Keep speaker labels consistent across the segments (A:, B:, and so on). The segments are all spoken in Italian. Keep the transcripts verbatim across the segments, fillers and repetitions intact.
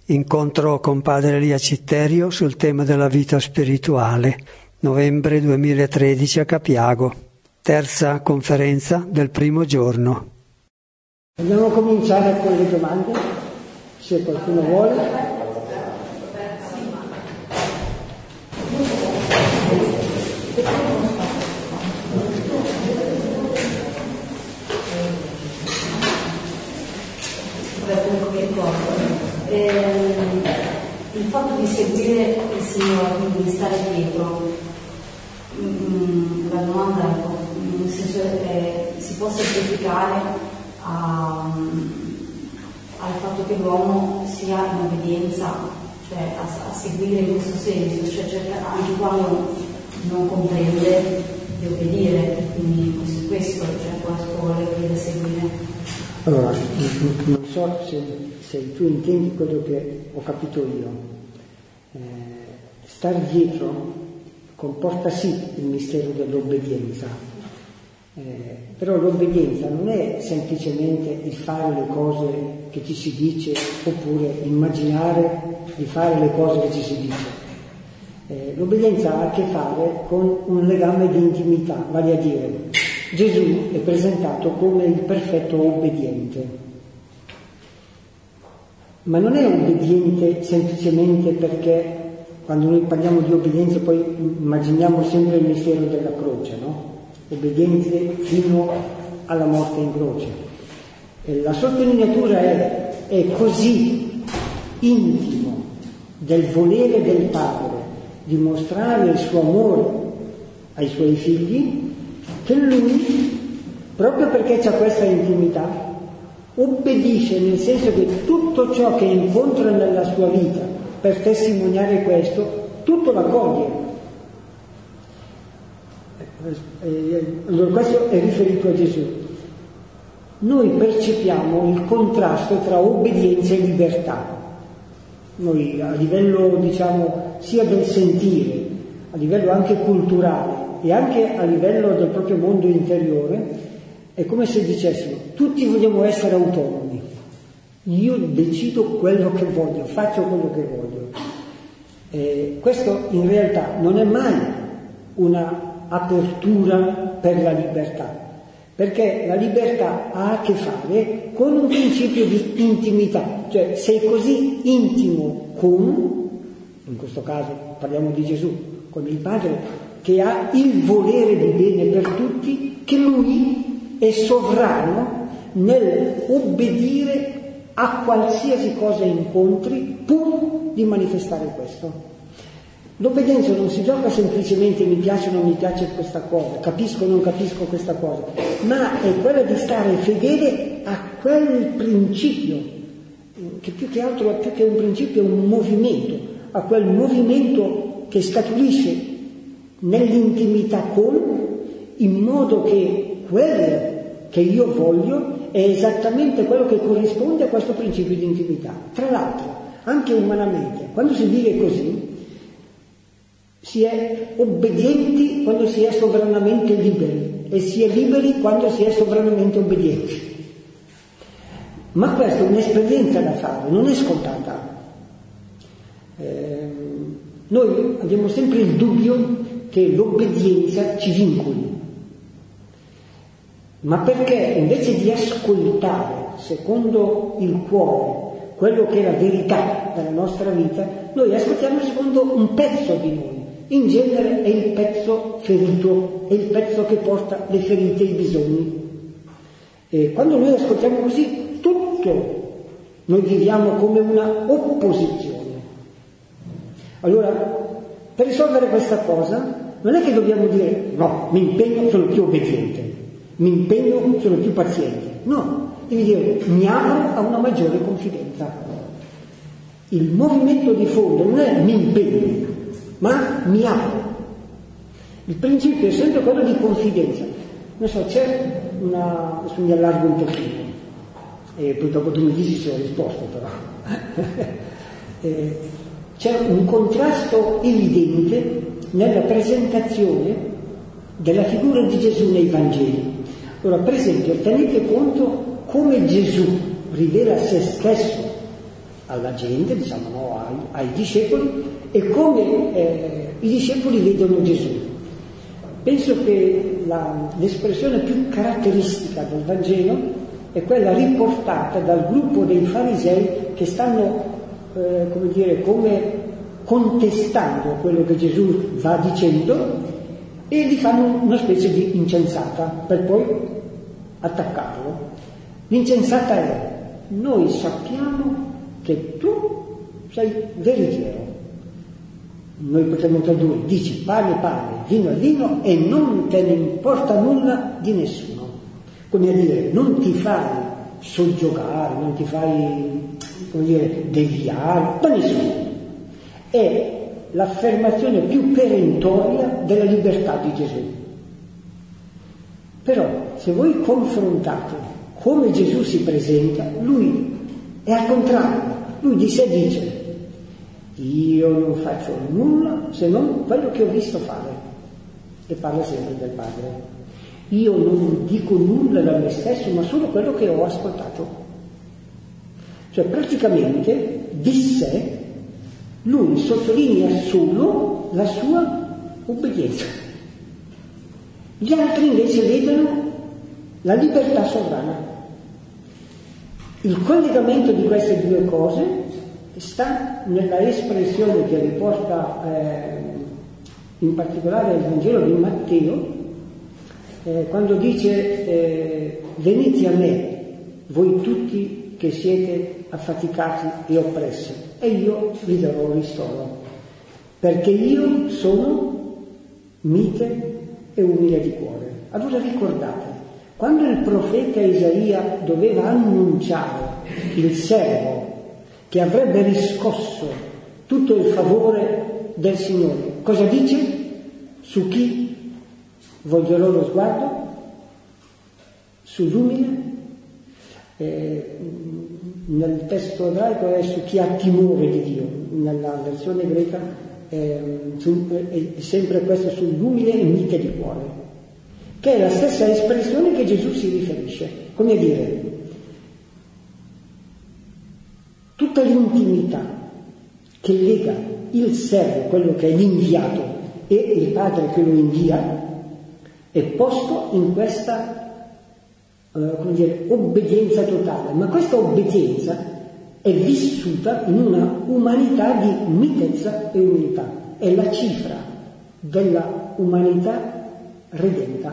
A: Incontro con padre Elia Citterio sul tema della vita spirituale, novembre duemilatredici a Capiago, terza conferenza del primo giorno.
B: Andiamo a cominciare con le domande, se qualcuno vuole.
C: Eh, il fatto di seguire il Signore, quindi di stare dietro, mm, la domanda è un po', nel senso che si può semplificare a, al fatto che l'uomo sia in obbedienza, cioè a, a seguire in questo senso, cioè cerca, anche quando non comprende di obbedire, quindi su questo cioè, può voler dire seguire.
B: Allora, non so se, se tu intendi quello che ho capito io. Eh, star dietro comporta sì il mistero dell'obbedienza, eh, però l'obbedienza non è semplicemente il fare le cose che ci si dice oppure immaginare di fare le cose che ci si dice. Eh, l'obbedienza ha a che fare con un legame di intimità, vale a dire Gesù è presentato come il perfetto obbediente, ma non è obbediente semplicemente perché quando noi parliamo di obbedienza poi immaginiamo sempre il mistero della croce, no? Obbediente fino alla morte in croce. E la sottolineatura è, è così intimo del volere del Padre di mostrare il suo amore ai suoi figli, che lui, proprio perché c'ha questa intimità, obbedisce, nel senso che tutto ciò che incontra nella sua vita per testimoniare questo, tutto l'accoglie. Allora questo è riferito a Gesù. Noi percepiamo il contrasto tra obbedienza e libertà. Noi a livello, diciamo, sia del sentire, a livello anche culturale, e anche a livello del proprio mondo interiore, è come se dicessimo tutti vogliamo essere autonomi, io decido quello che voglio, faccio quello che voglio. Eh, questo in realtà non è mai una apertura per la libertà, perché la libertà ha a che fare con un principio di intimità, cioè sei così intimo con, in questo caso parliamo di Gesù, con il Padre, che ha il volere di bene per tutti, che lui è sovrano nel obbedire a qualsiasi cosa incontri pur di manifestare questo. L'obbedienza non si gioca semplicemente mi piace o non mi piace questa cosa, capisco o non capisco questa cosa, ma è quella di stare fedele a quel principio, che più che altro, più che un principio, è un movimento, a quel movimento che scaturisce nell'intimità con, in modo che quello che io voglio è esattamente quello che corrisponde a questo principio di intimità. Tra l'altro, anche umanamente, quando si vive così, si è obbedienti quando si è sovranamente liberi e si è liberi quando si è sovranamente obbedienti. Ma questa è un'esperienza da fare, non è scontata. Eh, noi abbiamo sempre il dubbio che l'obbedienza ci vincoli, ma perché invece di ascoltare secondo il cuore quello che è la verità della nostra vita, noi ascoltiamo secondo un pezzo di noi, in genere è il pezzo ferito, è il pezzo che porta le ferite e i bisogni. E quando noi ascoltiamo così, tutto noi viviamo come una opposizione. Allora, per risolvere questa cosa non è che dobbiamo dire no, mi impegno, sono più obbediente, mi impegno, sono più paziente. No, devi dire mi apro a una maggiore confidenza. Il movimento di fondo non è mi impegno, ma mi apro. Il principio è sempre quello di confidenza. Non so, c'è una... adesso mi allargo un pochino e poi dopo tu mi dici se ho risposto però. eh, c'è un contrasto evidente nella presentazione della figura di Gesù nei Vangeli. Allora, per esempio, tenete conto come Gesù rivela se stesso alla gente, diciamo, no, ai, ai discepoli, e come eh, i discepoli vedono Gesù. Penso che la, l'espressione più caratteristica del Vangelo è quella riportata dal gruppo dei farisei che stanno, eh, come dire, come contestando quello che Gesù va dicendo, e gli fanno una specie di incensata per poi attaccarlo. L'incensata è: noi sappiamo che tu sei veritiero. Noi potremmo tradurre: dici pane pane, vino è vino, e non te ne importa nulla di nessuno. Come a dire, non ti fai soggiogare, non ti fai, come dire, deviare da nessuno. È l'affermazione più perentoria della libertà di Gesù. Però, se voi confrontate come Gesù si presenta, lui è al contrario. Lui di sé dice: io non faccio nulla se non quello che ho visto fare, e parla sempre del Padre. Io non dico nulla da me stesso, ma solo quello che ho ascoltato. Cioè, praticamente di sé lui sottolinea solo la sua obbedienza. Gli altri invece vedono la libertà sovrana. Il collegamento di queste due cose sta nella espressione che riporta eh, in particolare il Vangelo di Matteo, eh, quando dice eh, venite a me voi tutti che siete affaticati e oppressi, e io vi darò ristoro, perché io sono mite e umile di cuore. Allora ricordate, quando il profeta Isaia doveva annunciare il servo che avrebbe riscosso tutto il favore del Signore, cosa dice? Su chi volgerò lo sguardo? Sull'umile? Eh, nel testo ebraico è su chi ha timore di Dio, nella versione greca eh, su, è sempre questo, sull'umile e mite di cuore, che è la stessa espressione che Gesù si riferisce, come a dire, tutta l'intimità che lega il servo, quello che è l'inviato, e il padre che lo invia, è posto in questa Uh, come dire, obbedienza totale, ma questa obbedienza è vissuta in una umanità di mitezza e umiltà, è la cifra della umanità redenta.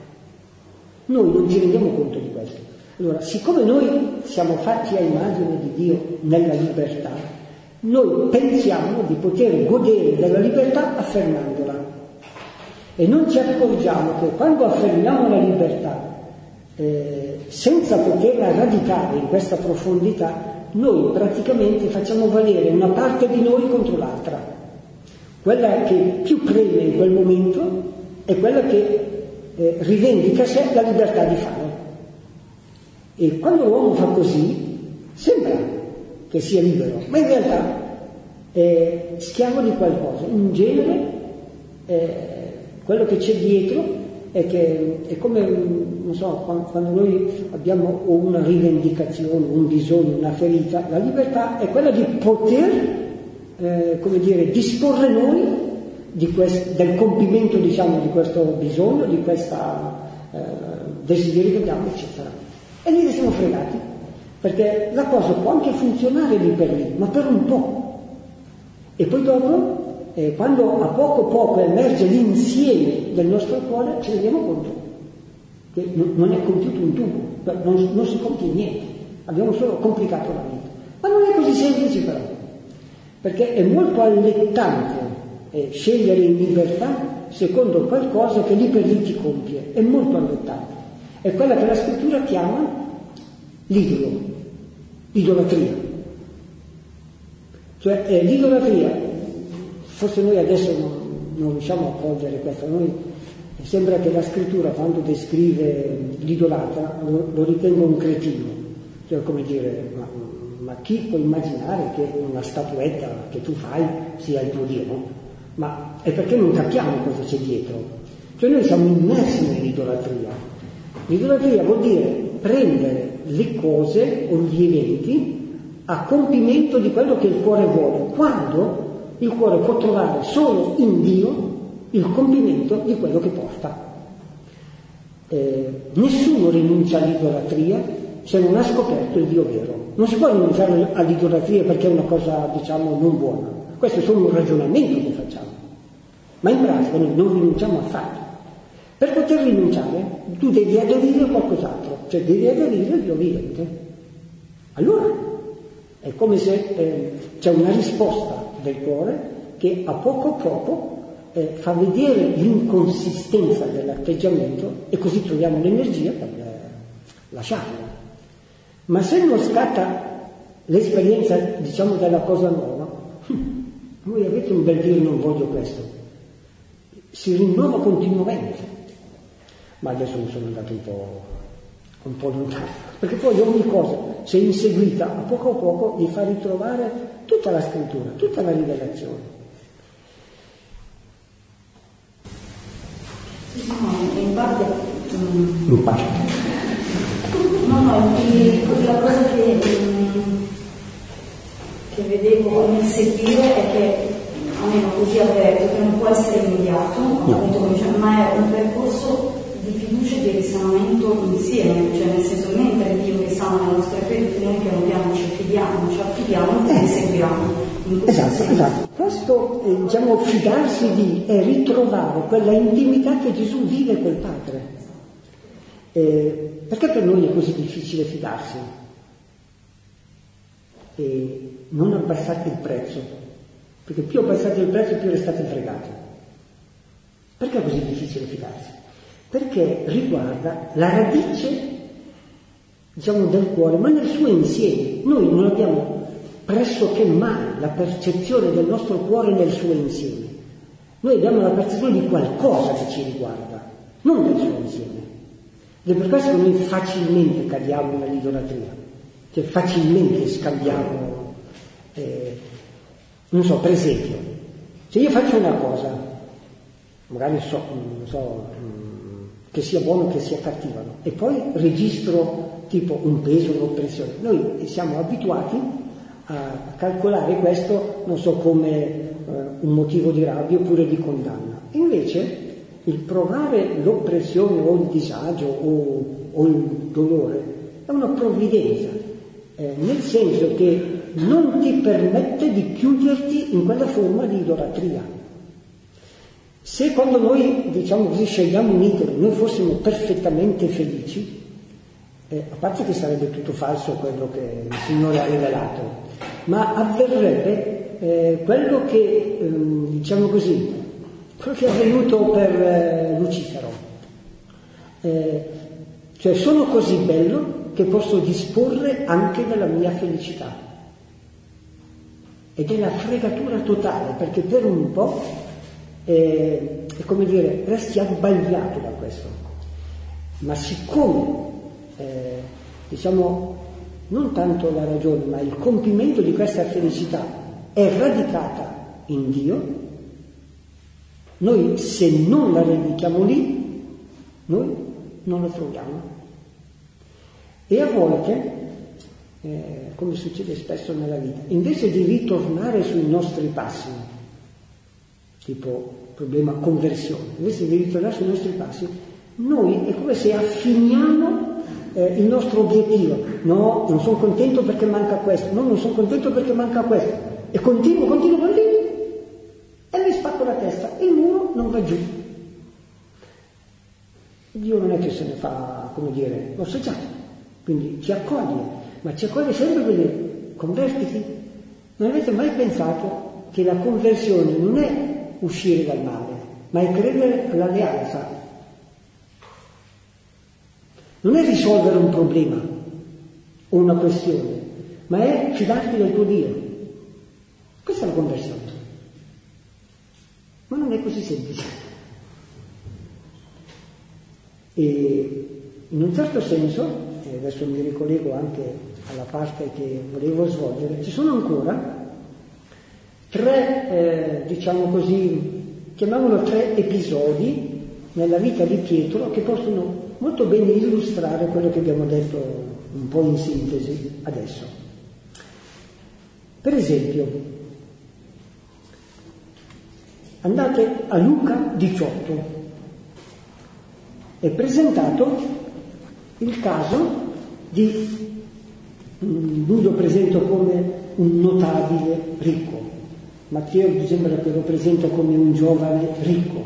B: Noi non ci rendiamo conto di questo. Allora, siccome noi siamo fatti a immagine di Dio nella libertà, noi pensiamo di poter godere della libertà affermandola, e non ci accorgiamo che quando affermiamo la libertà Eh, senza poterla radicare in questa profondità, noi praticamente facciamo valere una parte di noi contro l'altra. Quella che più preme in quel momento è quella che eh, rivendica a sé la libertà di fare. E quando l'uomo fa così, sembra che sia libero, ma in realtà è schiavo di qualcosa. In genere eh, quello che c'è dietro è che è come, non so, quando noi abbiamo una rivendicazione, un bisogno, una ferita, la libertà è quella di poter, eh, come dire, disporre noi di quest, del compimento, diciamo, di questo bisogno, di questa eh, desiderio che abbiamo, eccetera. E lì siamo fregati, perché la cosa può anche funzionare lì per lì, ma per un po'. E poi dopo, Eh, quando a poco poco emerge l'insieme del nostro cuore, ci rendiamo conto che non, non è compiuto un tubo, non, non si compie niente, abbiamo solo complicato la vita. Ma non è così semplice però, perché è molto allettante eh, scegliere in libertà secondo qualcosa che lì per lì ti compie, è molto allettante. È quella che la scrittura chiama l'idolo, idolatria. Cioè è l'idolatria. Forse noi adesso non, non riusciamo a cogliere questo, noi sembra che la scrittura quando descrive l'idolatra lo, lo ritenga un cretino, cioè come dire, ma, ma chi può immaginare che una statuetta che tu fai sia il tuo Dio, no? Ma è perché non capiamo cosa c'è dietro, cioè noi siamo immersi nell'idolatria. L'idolatria vuol dire prendere le cose o gli eventi a compimento di quello che il cuore vuole, quando il cuore può trovare solo in Dio il compimento di quello che porta. Eh, nessuno rinuncia all'idolatria se non ha scoperto il Dio vero. Non si può rinunciare all'idolatria perché è una cosa, diciamo, non buona. Questo è solo un ragionamento che facciamo. Ma in pratica noi non rinunciamo affatto. Per poter rinunciare tu devi aderire a qualcos'altro, cioè devi aderire al Dio vivente. Allora è come se eh, c'è una risposta del cuore che a poco a poco eh, fa vedere l'inconsistenza dell'atteggiamento e così troviamo l'energia per eh, lasciarlo. Ma se non scatta l'esperienza, diciamo, della cosa nuova, voi avete un bel dire non voglio questo, si rinnova continuamente. Ma adesso mi sono andato un po', un po' lontano, perché poi ogni cosa, se inseguita, a poco a poco vi fa ritrovare tutta la scrittura, tutta la rivelazione.
C: No, in parte... Um,
B: in parte.
C: No, no, la cosa che, um, che vedevo nel seguire è che, almeno così avverto, che non può essere immediato, appunto, come dice, ma è un percorso di fiducia e di risanamento insieme, cioè nel senso che non è Dio che sana la nostra fede, noi piano piano ci affidiamo, ci affidiamo e seguiamo.
B: Esatto, esatto. Questo, eh, diciamo, fidarsi di è ritrovare quella intimità che Gesù vive col Padre. Eh, perché per noi è così difficile fidarsi? E non abbassate il prezzo, perché più abbassate il prezzo più restate fregati. Perché è così difficile fidarsi? Perché riguarda la radice, diciamo, del cuore, ma nel suo insieme. Noi non abbiamo pressoché mai la percezione del nostro cuore nel suo insieme. Noi abbiamo la percezione di qualcosa che ci riguarda, non del suo insieme. Ed è per questo che noi facilmente cadiamo nell'idolatria, cioè facilmente scambiamo, eh, non so, per esempio, se io faccio una cosa, magari so, non so, che sia buono che sia cattiva, no? E poi registro tipo un peso, un'oppressione, noi siamo abituati a calcolare questo, non so, come eh, un motivo di rabbia oppure di condanna. Invece il provare l'oppressione o il disagio o, o il dolore è una provvidenza, eh, nel senso che non ti permette di chiuderti in quella forma di idolatria. Se quando noi, diciamo così, scegliamo un idolo, noi fossimo perfettamente felici, eh, a parte che sarebbe tutto falso quello che il Signore ha rivelato, ma avverrebbe eh, quello che, ehm, diciamo così, quello che è avvenuto per eh, Lucifero. Eh, cioè sono così bello che posso disporre anche della mia felicità. Ed è la fregatura totale, perché per un po' eh, è come dire, resti abbagliato da questo. Ma siccome, eh, diciamo, non tanto la ragione, ma il compimento di questa felicità è radicata in Dio, noi se non la radichiamo lì, noi non lo troviamo. E a volte, eh, come succede spesso nella vita, invece di ritornare sui nostri passi, tipo problema conversione, invece di ritornare sui nostri passi, noi è come se affiniamo Eh, il nostro obiettivo. No, non sono contento perché manca questo, no, non sono contento perché manca questo, e continuo, continuo, continuo e mi spacco la testa, il muro non va giù. Dio non è che se ne fa, come dire, lo sa già, quindi ci accoglie, ma ci accoglie sempre per dire convertiti. Non avete mai pensato che la conversione non è uscire dal male, ma è credere all'alleanza? Non è risolvere un problema o una questione, ma è fidarti del tuo Dio. Questa è la conversione. Ma non è così semplice. E in un certo senso, e adesso mi ricollego anche alla parte che volevo svolgere, ci sono ancora tre, eh, diciamo così, chiamiamolo tre episodi nella vita di Pietro che possono molto bene illustrare quello che abbiamo detto un po' in sintesi adesso. Per esempio, andate a Luca diciotto, è presentato il caso di, lui lo presento come un notabile ricco, Matteo sembra che lo presenta come un giovane ricco,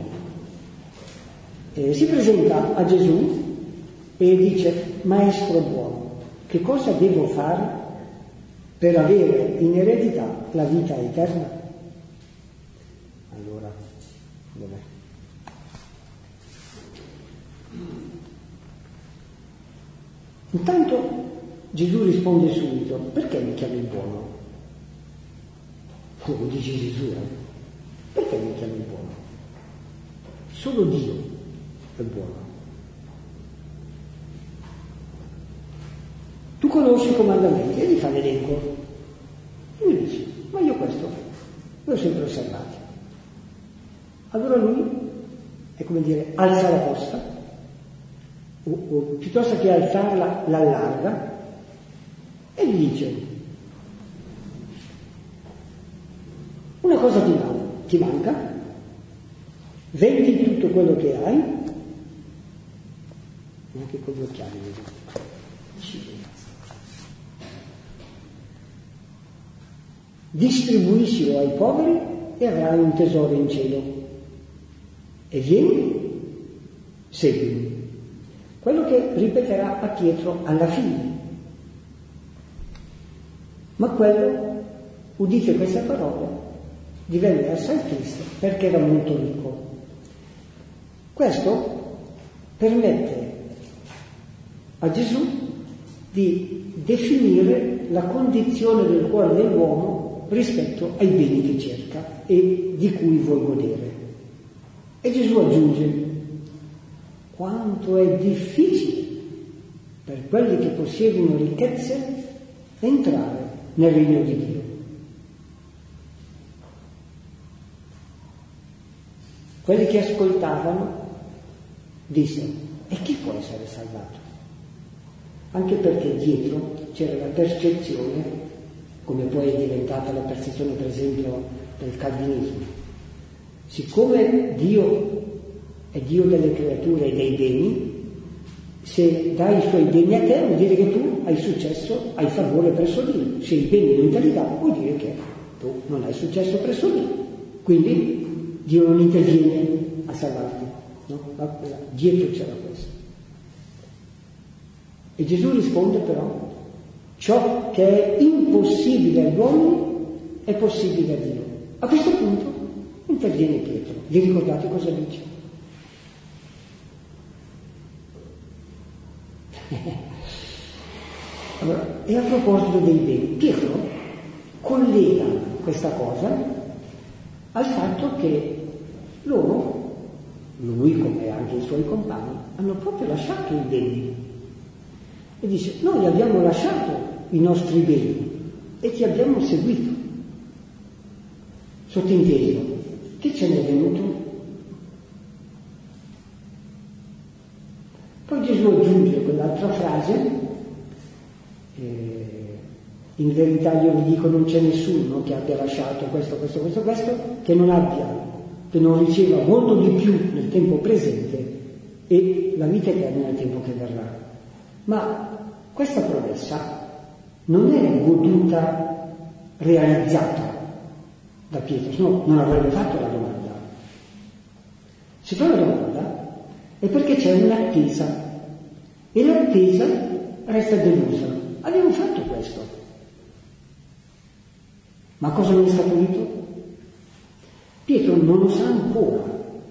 B: e si presenta a Gesù e dice: maestro buono, che cosa devo fare per avere in eredità la vita eterna? Allora, dov'è? Intanto Gesù risponde subito: perché mi chiami buono? Lo dice Gesù, eh? Perché mi chiami buono? Solo Dio è buono. Tu conosci i comandamenti, e gli fa l'elenco. Lui dice: ma io questo l'ho sempre osservato. Allora lui è come dire, alza la posta, o, o piuttosto che alzarla, l'allarga, e gli dice: una cosa ti, man- ti manca, vendi tutto quello che hai, neanche con gli occhiali, distribuiscilo ai poveri e avrai un tesoro in cielo, e vieni, seguimi. Quello che ripeterà a Pietro alla fine. Ma quello, udite queste parole, divenne assai triste perché era molto ricco. Questo permette a Gesù di definire la condizione del cuore dell'uomo rispetto ai beni che cerca e di cui vuol godere. E Gesù aggiunge: quanto è difficile per quelli che possiedono ricchezze entrare nel regno di Dio. Quelli che ascoltavano dissero: e chi può essere salvato? Anche perché dietro c'era la percezione, come poi è diventata la percezione per esempio del calvinismo. Siccome Dio è Dio delle creature e dei beni, se dai i suoi beni a te vuol dire che tu hai successo, hai favore presso Dio. Se i beni non te li dà vuol dire che tu non hai successo presso Dio. Quindi Dio non interviene a salvarti, no? Dietro c'era questo. E Gesù risponde però: ciò che è impossibile agli uomini è possibile a Dio. A questo punto interviene Pietro. Vi ricordate cosa dice? Allora, e a proposito dei beni, Pietro collega questa cosa al fatto che loro, lui come anche i suoi compagni, hanno proprio lasciato i beni. E dice: noi abbiamo lasciato i nostri beni e ti abbiamo seguito. Sottinteso, che ce n'è venuto? Poi Gesù aggiunge quell'altra frase: eh, in verità io vi dico, non c'è nessuno che abbia lasciato questo, questo, questo, questo, che non abbia, che non riceva molto di più nel tempo presente e la vita eterna nel tempo che verrà. Ma questa promessa non è goduta, realizzata da Pietro, se no non avrebbe fatto la domanda. Se fa la domanda è perché c'è un'attesa e l'attesa resta delusa. Abbiamo fatto questo. Ma cosa non è stato detto? Pietro non lo sa ancora.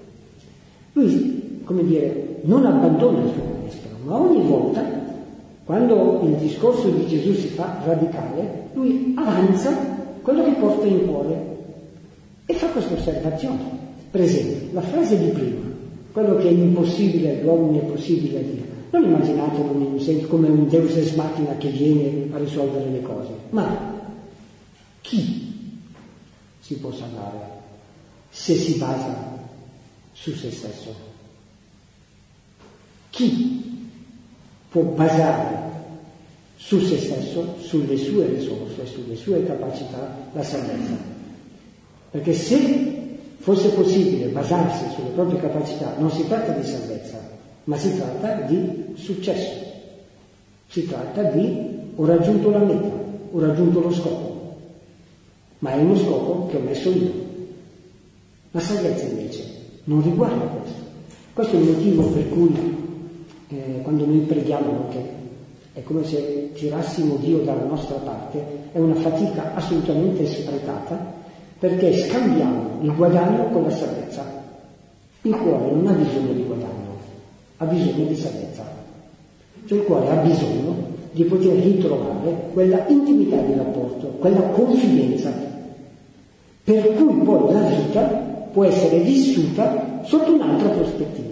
B: Lui, come dire, non abbandona il suo maestro, ma ogni volta, quando il discorso di Gesù si fa radicale, lui avanza quello che porta in cuore e fa questa osservazione. Per esempio, la frase di prima, quello che è impossibile all'uomo è possibile a Dio. Non immaginatelo in un senso come un Deus ex machina che viene a risolvere le cose, ma chi si può salvare se si basa su se stesso? Chi può basare su se stesso, sulle sue risorse, sulle sue capacità, la salvezza. Perché se fosse possibile basarsi sulle proprie capacità, non si tratta di salvezza, ma si tratta di successo. Si tratta di ho raggiunto la meta, ho raggiunto lo scopo, ma è uno scopo che ho messo io. La salvezza invece non riguarda questo. Questo è il motivo per cui eh, quando noi preghiamo anche è come se tirassimo Dio dalla nostra parte, è una fatica assolutamente sprecata, perché scambiamo il guadagno con la salvezza. Il cuore non ha bisogno di guadagno, ha bisogno di salvezza. Cioè il cuore ha bisogno di poter ritrovare quella intimità di rapporto, quella confidenza, per cui poi la vita può essere vissuta sotto un'altra prospettiva.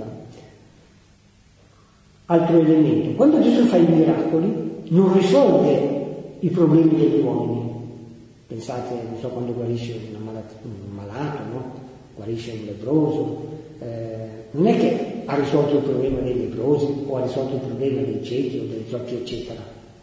B: Altro elemento, quando Gesù fa i miracoli non risolve i problemi degli uomini. Pensate, non so, quando guarisce una malat- un malato, no? Guarisce un leproso, eh, non è che ha risolto il problema dei leprosi o ha risolto il problema dei ciechi o dei zoppi, eccetera.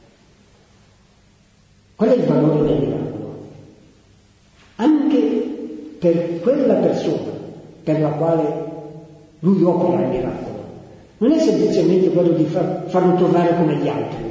B: Qual è il valore del miracolo? Anche per quella persona per la quale lui opera il miracolo, non è semplicemente quello di far, farlo tornare come gli altri.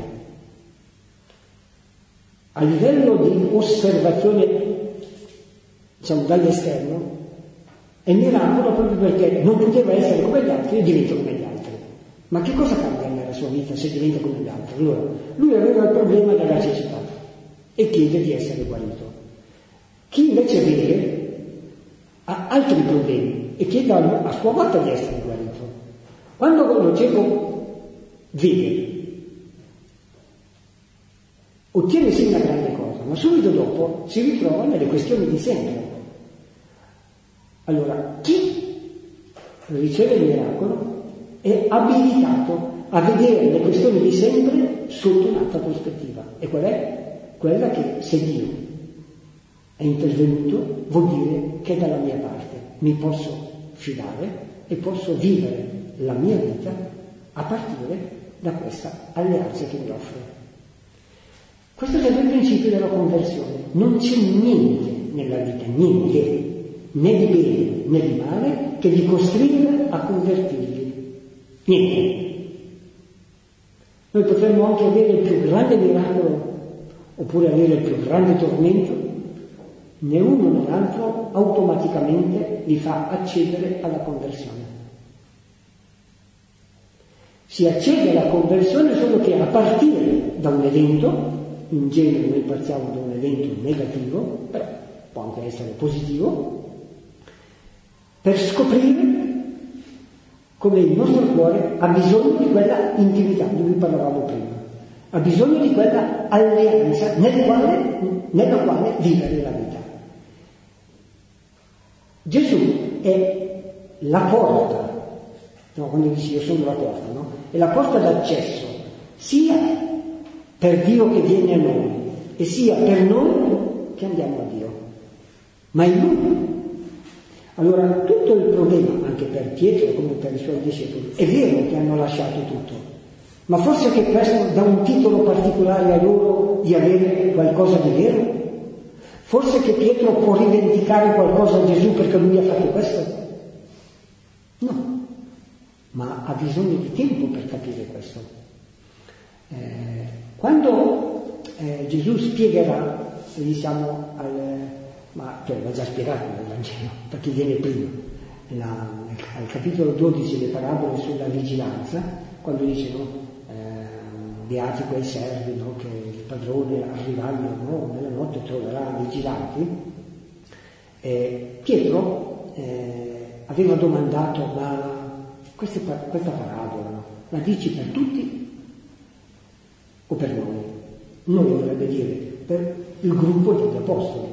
B: A livello di osservazione, diciamo, dall'esterno, è miracolo proprio perché non poteva essere come gli altri e diventa come gli altri. Ma che cosa cambia nella sua vita se diventa come gli altri? Allora, lui aveva il problema della cecità e chiede di essere guarito. Chi invece vede ha altri problemi e chiede a sua volta di essere guarito. Quando lo cieco vede, ottiene sì una grande cosa, ma subito dopo si ritrova nelle questioni di sempre. Allora, chi riceve il miracolo è abilitato a vedere le questioni di sempre sotto un'altra prospettiva. E qual è? Quella che se Dio è intervenuto vuol dire che è dalla mia parte, mi posso fidare e posso vivere la mia vita a partire da questa alleanza che mi offre. Questo è sempre il principio della conversione. Non c'è niente nella vita, niente, né di bene né di male, che vi costringa a convertirvi. Niente. Noi potremmo anche avere il più grande miracolo oppure avere il più grande tormento, né uno né l'altro automaticamente vi fa accedere alla conversione. Si accede alla conversione solo che a partire da un evento, in genere noi partiamo da un evento negativo, però può anche essere positivo, per scoprire come il nostro cuore ha bisogno di quella intimità di cui parlavamo prima, ha bisogno di quella alleanza nel quale, nella quale vivere la vita. Gesù è la porta, no, quando dici io sono la porta, no? È la porta d'accesso sia per Dio che viene a noi e sia per noi che andiamo a Dio, ma in Lui. Allora tutto il problema, anche per Pietro come per i suoi discepoli, è vero che hanno lasciato tutto, ma forse che questo dà un titolo particolare a loro di avere qualcosa di vero? Forse che Pietro può rivendicare qualcosa a Gesù perché lui ha fatto questo? No, ma ha bisogno di tempo per capire questo. Eh, quando eh, Gesù spiegherà, e siamo al, ma cioè, l'ha già spiegato nel Vangelo, perché viene prima, la, al capitolo dodici le parabole sulla vigilanza, quando dice no, eh, beati quei servi, no, che il padrone arrivando no, nella notte troverà vigilanti, eh, Pietro eh, aveva domandato ma queste, questa parabola no, la dici per tutti o per noi? Noi dovrebbe dire per il gruppo degli apostoli.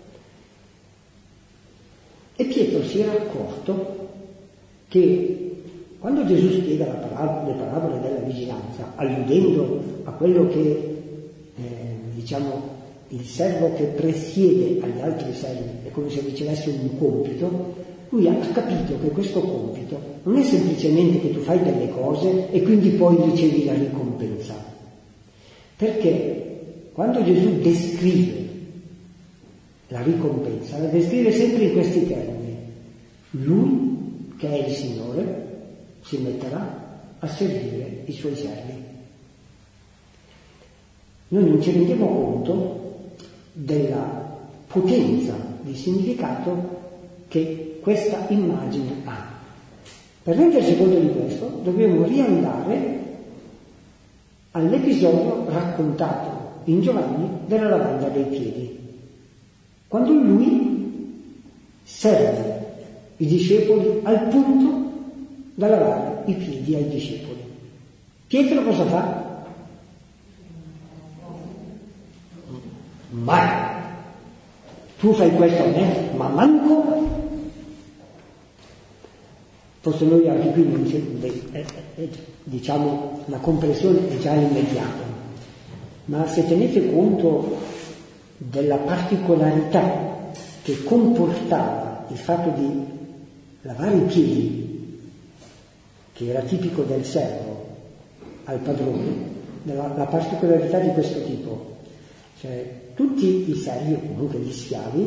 B: E Pietro si era accorto che quando Gesù spiega la parabola, le parabole della vigilanza, alludendo a quello che eh, diciamo il servo che presiede agli altri servi, è come se ricevesse un compito, lui ha capito che questo compito non è semplicemente che tu fai delle cose e quindi poi ricevi la ricompensa, Perché quando Gesù descrive la ricompensa, la descrive sempre in questi termini. Lui, che è il Signore, si metterà a servire i suoi servi. Noi non ci rendiamo conto della potenza di significato che questa immagine ha. Per renderci conto di questo dobbiamo riandare all'episodio raccontato in Giovanni della lavanda dei piedi, quando lui serve i discepoli al punto da lavare i piedi ai discepoli. Pietro cosa fa? Mai! Tu fai questo a me, ma manco. Forse noi anche qui non c'è, eh, eh, diciamo, la comprensione è già immediata, ma se tenete conto della particolarità che comportava il fatto di lavare i piedi, che era tipico del servo al padrone, la, la particolarità di questo tipo, cioè tutti i servi o comunque gli schiavi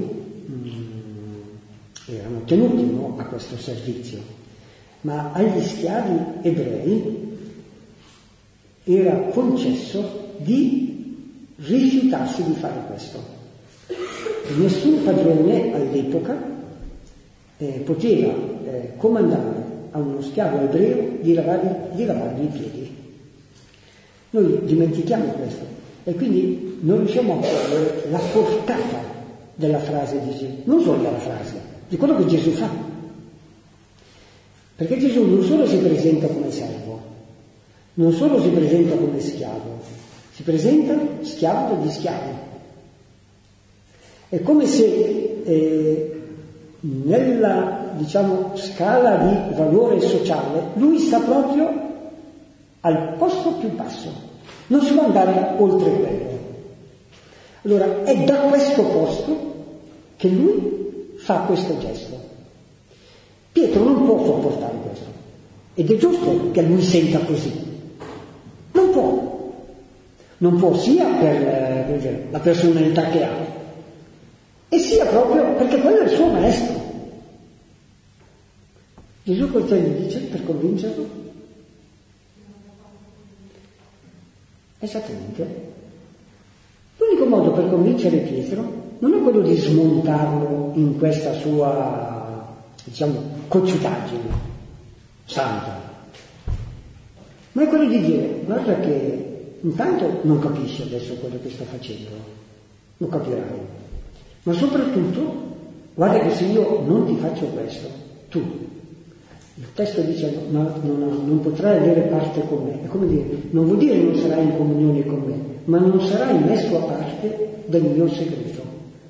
B: mh, erano tenuti, no, a questo servizio. Ma agli schiavi ebrei era concesso di rifiutarsi di fare questo. Nessun padrone all'epoca eh, poteva eh, comandare a uno schiavo ebreo di lavargli, di lavargli i piedi. Noi dimentichiamo questo e quindi non riusciamo a cogliere la portata della frase di Gesù, non solo della frase, di quello che Gesù fa. Perché Gesù non solo si presenta come servo, non solo si presenta come schiavo, si presenta schiavo degli schiavi. È come se eh, nella, diciamo, scala di valore sociale lui sta proprio al posto più basso, non si può andare oltre quello. Allora è da questo posto che lui fa questo gesto. Pietro non può sopportare questo ed è giusto che lui senta così. Non può. Non può sia per, per dire, la personalità che ha e sia proprio perché quello è il suo maestro. Gesù cosa gli dice per convincerlo? Esattamente. L'unico modo per convincere Pietro non è quello di smontarlo in questa sua, diciamo, cocciutaggine santa, ma è quello di dire: guarda che intanto non capisci adesso quello che sto facendo, lo capirai, ma soprattutto guarda che se io non ti faccio questo, tu, il testo dice no, non, non potrai avere parte con me, è come dire, non vuol dire non sarai in comunione con me, ma non sarai messo a parte del mio segreto.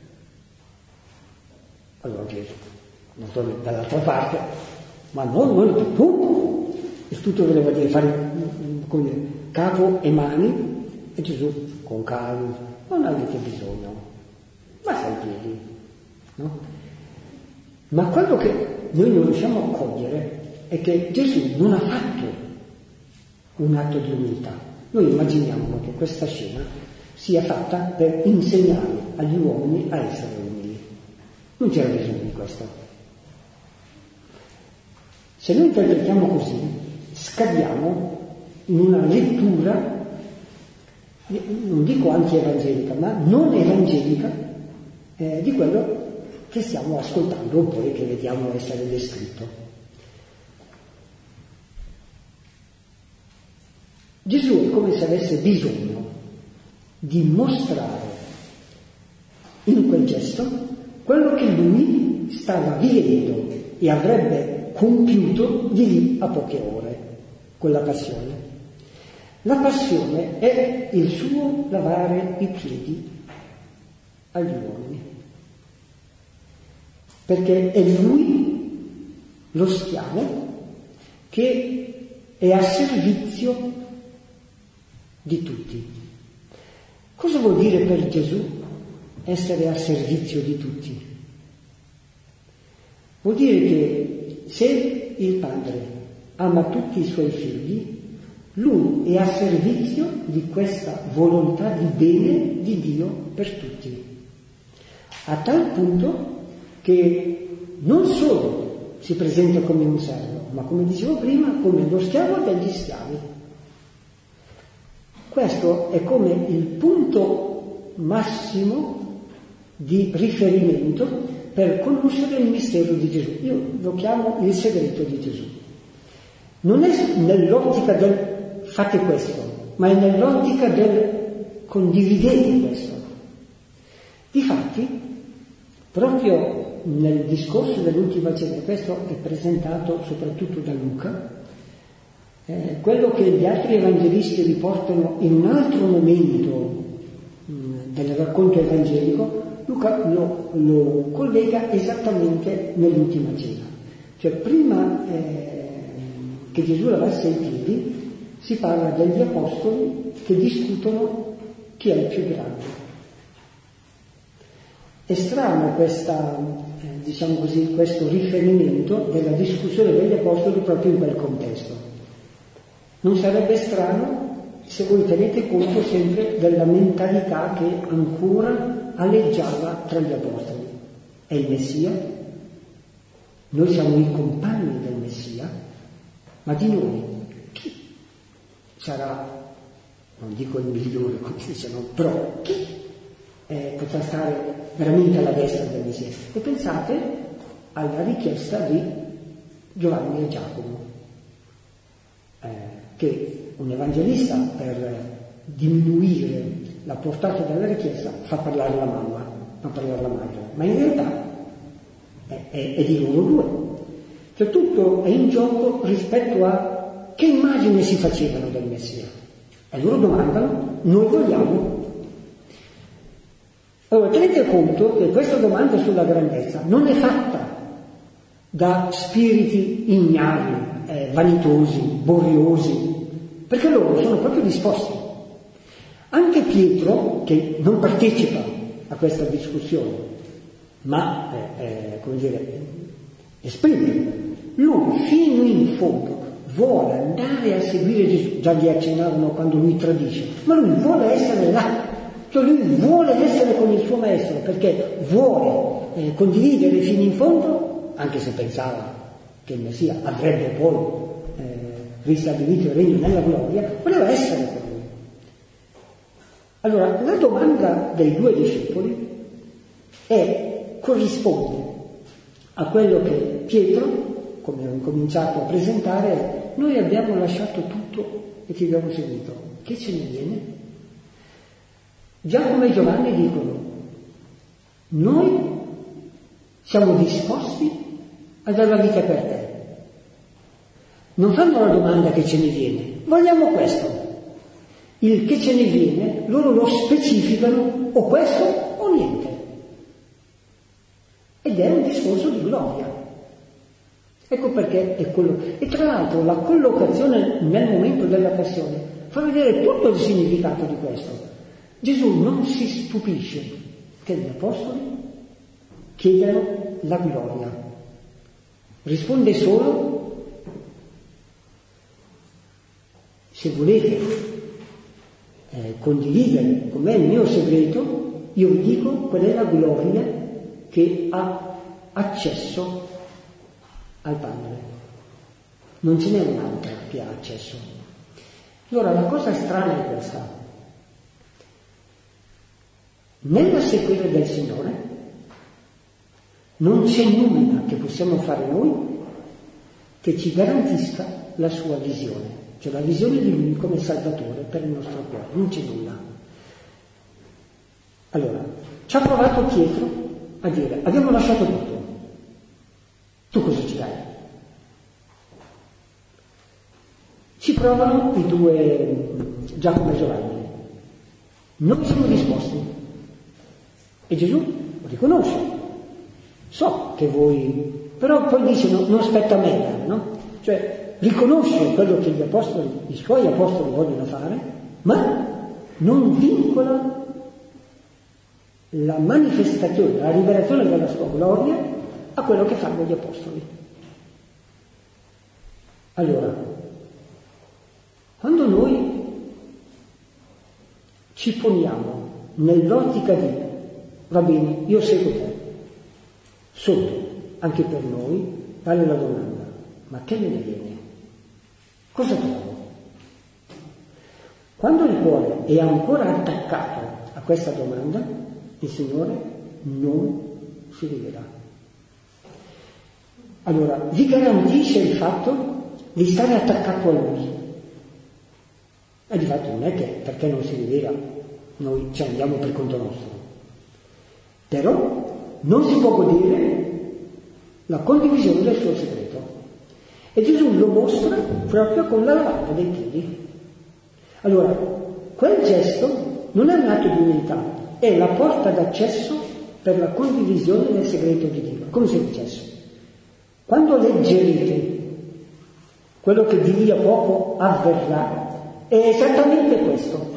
B: Allora Gesù dall'altra parte, ma non, non tu, il tutto voleva dire fare come dire, capo e mani, e Gesù con calma, non avete bisogno, basta i piedi, no? Ma quello che noi non riusciamo a cogliere è che Gesù non ha fatto un atto di umiltà. Noi immaginiamo che questa scena sia fatta per insegnare agli uomini a essere umili. Non c'era bisogno di questo. Se noi interpretiamo così, scadiamo in una lettura, non dico anti-evangelica, ma non evangelica, eh, di quello che stiamo ascoltando oppure che vediamo essere descritto. Gesù è come se avesse bisogno di mostrare in quel gesto quello che lui stava vivendo e avrebbe compiuto di lì a poche ore, quella passione. La passione è il suo lavare i piedi agli uomini, perché è lui, lo schiavo, che è a servizio di tutti. Cosa vuol dire per Gesù essere a servizio di tutti? Vuol dire che se il padre ama tutti i suoi figli, Lui è a servizio di questa volontà di bene di Dio per tutti, a tal punto che non solo si presenta come un servo, ma come dicevo prima, come lo schiavo degli schiavi. Questo è come il punto massimo di riferimento per conoscere il mistero di Gesù. Io lo chiamo il segreto di Gesù. Non è nell'ottica del fate questo, ma è nell'ottica del condividete questo. Difatti, proprio nel discorso dell'ultima cena, questo è presentato soprattutto da Luca, eh, quello che gli altri evangelisti riportano in un altro momento mh, del racconto evangelico, Luca lo, lo collega esattamente nell'ultima cena. Cioè prima eh, che Gesù lavasse i piedi, si parla degli apostoli che discutono chi è il più grande. È strano questa, eh, diciamo così, questo riferimento della discussione degli apostoli proprio in quel contesto. Non sarebbe strano se voi tenete conto sempre della mentalità che ancora aleggiava tra gli apostoli. È il Messia? Noi siamo i compagni del Messia, ma di noi chi sarà, non dico il migliore come si dice, no, però chi eh, potrà stare veramente alla destra del Messia? E pensate alla richiesta di Giovanni e Giacomo, eh, che un evangelista per diminuire la portata della richiesta fa parlare la mamma, fa parlare la madre, ma in realtà è, è, è di loro due. Cioè tutto è in gioco rispetto a che immagine si facevano del Messia. E loro domandano, noi vogliamo. Allora tenete conto che questa domanda sulla grandezza non è fatta da spiriti ignari, eh, vanitosi, boriosi, perché loro sono proprio disposti. Anche Pietro, che non partecipa a questa discussione, ma eh, eh, come dire, esprime, lui fino in fondo vuole andare a seguire Gesù. Già gli accennavano quando lui tradisce, ma lui vuole essere là, cioè lui vuole essere con il suo maestro, perché vuole eh, condividere fino in fondo, anche se pensava che il Messia avrebbe poi eh, ristabilito il regno nella gloria, voleva essere con lui. Allora, la domanda dei due discepoli è, corrisponde a quello che Pietro, come ho incominciato a presentare, noi abbiamo lasciato tutto e ti abbiamo seguito. Che ce ne viene? Giacomo e Giovanni dicono, noi siamo disposti a dare la vita per te. Non fanno la domanda che ce ne viene, vogliamo questo. Il che ce ne viene, loro lo specificano, o questo o niente. Ed è un discorso di gloria. Ecco perché è quello. E tra l'altro la collocazione nel momento della passione fa vedere tutto il significato di questo. Gesù non si stupisce che gli apostoli chiedano la gloria. Risponde solo, se volete eh, condividere con me il mio segreto, io vi dico qual è la gloria che ha accesso al Padre. Non ce n'è un'altra che ha accesso. Allora la cosa strana è questa. Nella seguire del Signore non c'è nulla che possiamo fare noi che ci garantisca la sua visione, cioè la visione di Lui come Salvatore per il nostro cuore. Non c'è nulla. Allora, ci ha provato Pietro a dire, abbiamo lasciato tutto, tu cosa ci dai? Ci provano i due, Giacomo e Giovanni, noi siamo disposti. E Gesù riconosce, so che voi, però poi dice no, non spetta a me, no? Cioè riconosce quello che gli apostoli, i suoi apostoli vogliono fare, ma non vincola la manifestazione, la rivelazione della sua gloria a quello che fanno gli apostoli. Allora, Quando noi ci poniamo nell'ottica di va bene, io seguo te, sotto, anche per noi, vale la domanda, ma che me ne viene? Cosa trovo? Quando il cuore è ancora attaccato a questa domanda, il Signore non si rivela. Allora, vi garantisce il fatto di stare attaccato a Lui. E di fatto non è che perché non si rivela noi ci andiamo per conto nostro. Però non si può godere la condivisione del suo segreto. E Gesù lo mostra proprio con la lavanda dei piedi. Allora, quel gesto non è un atto di umiltà, è la porta d'accesso per la condivisione del segreto di Dio. Come se dicesse, quando leggerete quello che di lì a poco avverrà, è esattamente questo.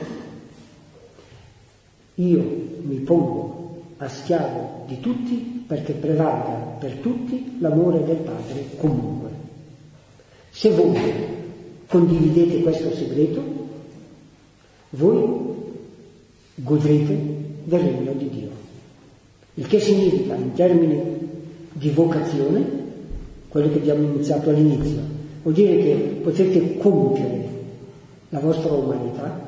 B: Io mi pongo a schiavo di tutti perché prevalga per tutti l'amore del Padre comunque. Se voi condividete questo segreto, voi godrete del regno di Dio. Il che significa, in termini di vocazione, quello che abbiamo iniziato all'inizio, vuol dire che potete compiere la vostra umanità,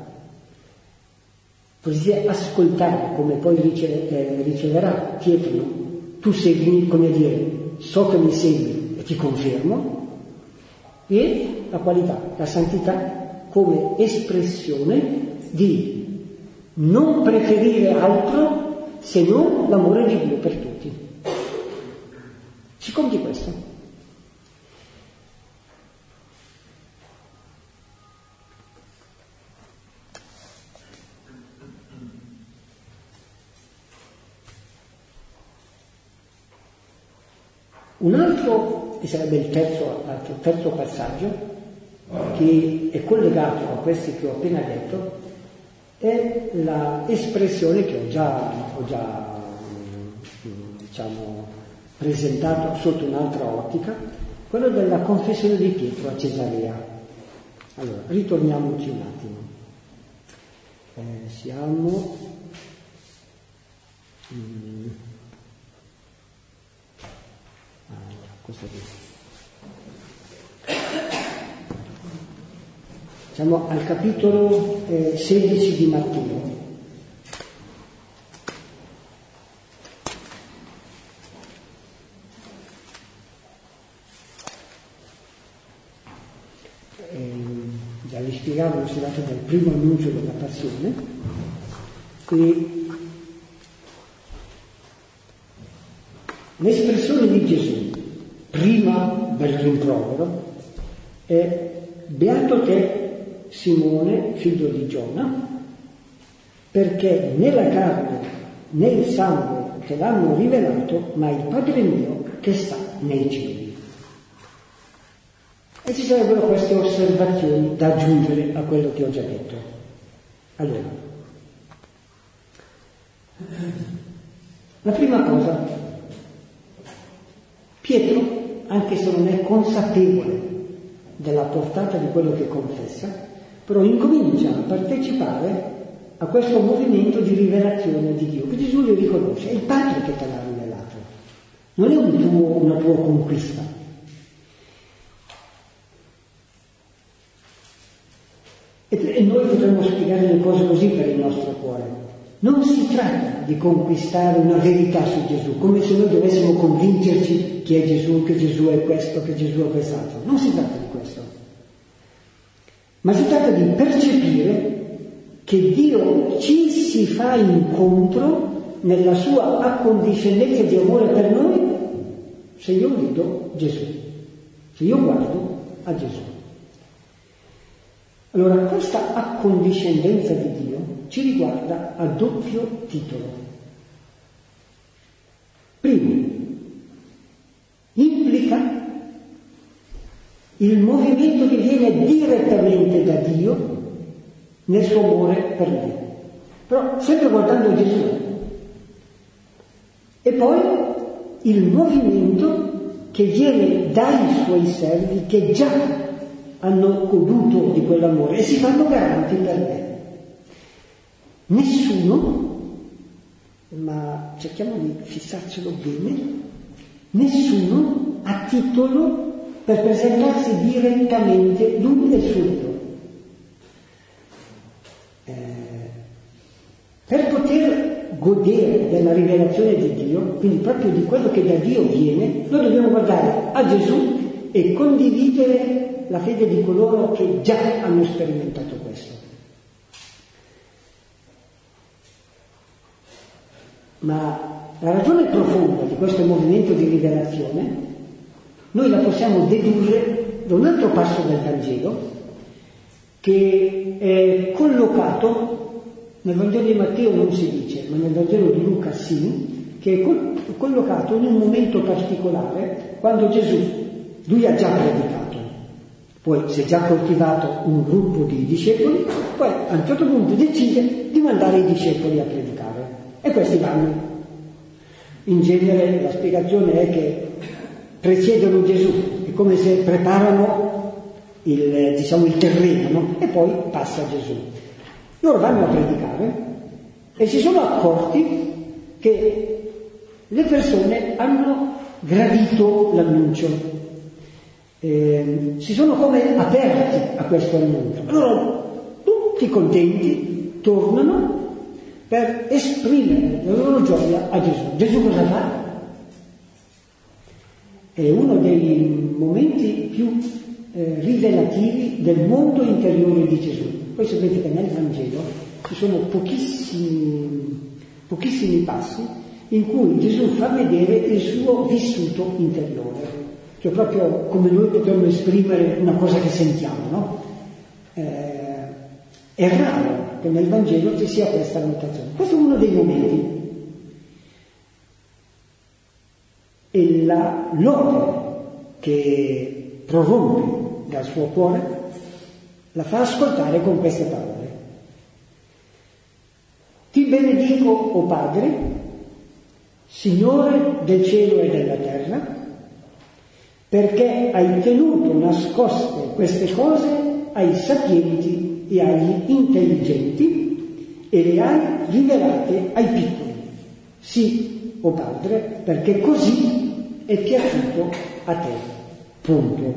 B: potete ascoltare come poi rice- eh, riceverà Pietro, tu seguimi, come dire, so che mi segui e ti confermo, e la qualità, la santità come espressione di non preferire altro se non l'amore di Dio per tutti. Si compie questo. Un altro, che sarebbe il terzo, altro, terzo passaggio, che è collegato a questi che ho appena detto, è la espressione che ho già, ho già diciamo, presentato sotto un'altra ottica, quello della confessione di Pietro a Cesarea. Allora, ritorniamoci un attimo. Eh, siamo... Mm, allora, cosa dico? Siamo al capitolo eh, sedici di Matteo. Eh, già vi spiegavo, si tratta del primo annuncio della passione, e l'espressione di Gesù prima del rimprovero è: beato te, Simone, figlio di Giona, perché né la carne né il sangue te l'hanno rivelato, ma il Padre mio che sta nei cieli. E ci sarebbero queste osservazioni da aggiungere a quello che ho già detto. Allora, la prima cosa, Pietro, anche se non è consapevole della portata di quello che confessa, però incomincia a partecipare a questo movimento di rivelazione di Dio, che Gesù gli riconosce, è il Padre che te l'ha rivelato, non è un tuo, una tua conquista. E, e noi potremmo spiegare le cose così per il nostro cuore. Non si tratta di conquistare una verità su Gesù, come se noi dovessimo convincerci chi è Gesù, che Gesù è questo, che Gesù è quest'altro. Non si tratta di questo. Ma si tratta di percepire che Dio ci si fa incontro nella sua accondiscendenza di amore per noi se io vedo Gesù, se io guardo a Gesù. Allora, questa accondiscendenza di Dio ci riguarda a doppio titolo. Primo, implica il movimento che viene direttamente da Dio nel suo amore per me, però sempre guardando Gesù. E poi il movimento che viene dai suoi servi, che già hanno goduto di quell'amore e si fanno garanti per me. Nessuno, ma cerchiamo di fissarcelo bene, nessuno ha titolo per presentarsi direttamente lui e il suo Dio. Eh, per poter godere della rivelazione di Dio, quindi proprio di quello che da Dio viene, noi dobbiamo guardare a Gesù e condividere la fede di coloro che già hanno sperimentato questo. Ma la ragione profonda di questo movimento di rivelazione noi la possiamo dedurre da un altro passo del Vangelo che è collocato, nel Vangelo di Matteo non si dice, ma nel Vangelo di Luca sì, che è collocato in un momento particolare quando Gesù, lui ha già predicato, poi si è già coltivato un gruppo di discepoli, poi a un certo punto decide di mandare i discepoli a predicare e questi vanno. In genere la spiegazione è che precedono Gesù, è come se preparano il, diciamo, il terreno, no? E poi passa Gesù. Loro vanno a predicare e si sono accorti che le persone hanno gradito l'annuncio, eh, si sono come aperti a questo annuncio. Allora tutti contenti tornano per esprimere la loro gioia a Gesù. Gesù cosa fa? È uno dei momenti più eh, rivelativi del mondo interiore di Gesù. Voi sapete che nel Vangelo ci sono pochissimi, pochissimi passi in cui Gesù fa vedere il suo vissuto interiore, cioè proprio come noi potremmo esprimere una cosa che sentiamo, no? Eh, è raro che nel Vangelo ci sia questa notazione. Questo è uno dei momenti. E la lode che prorompe dal suo cuore la fa ascoltare con queste parole. Ti benedico, o Padre, Signore del cielo e della terra, perché hai tenuto nascoste queste cose ai sapienti e agli intelligenti e le hai rivelate ai piccoli. Sì, o Padre, perché così è piaciuto a te. Punto.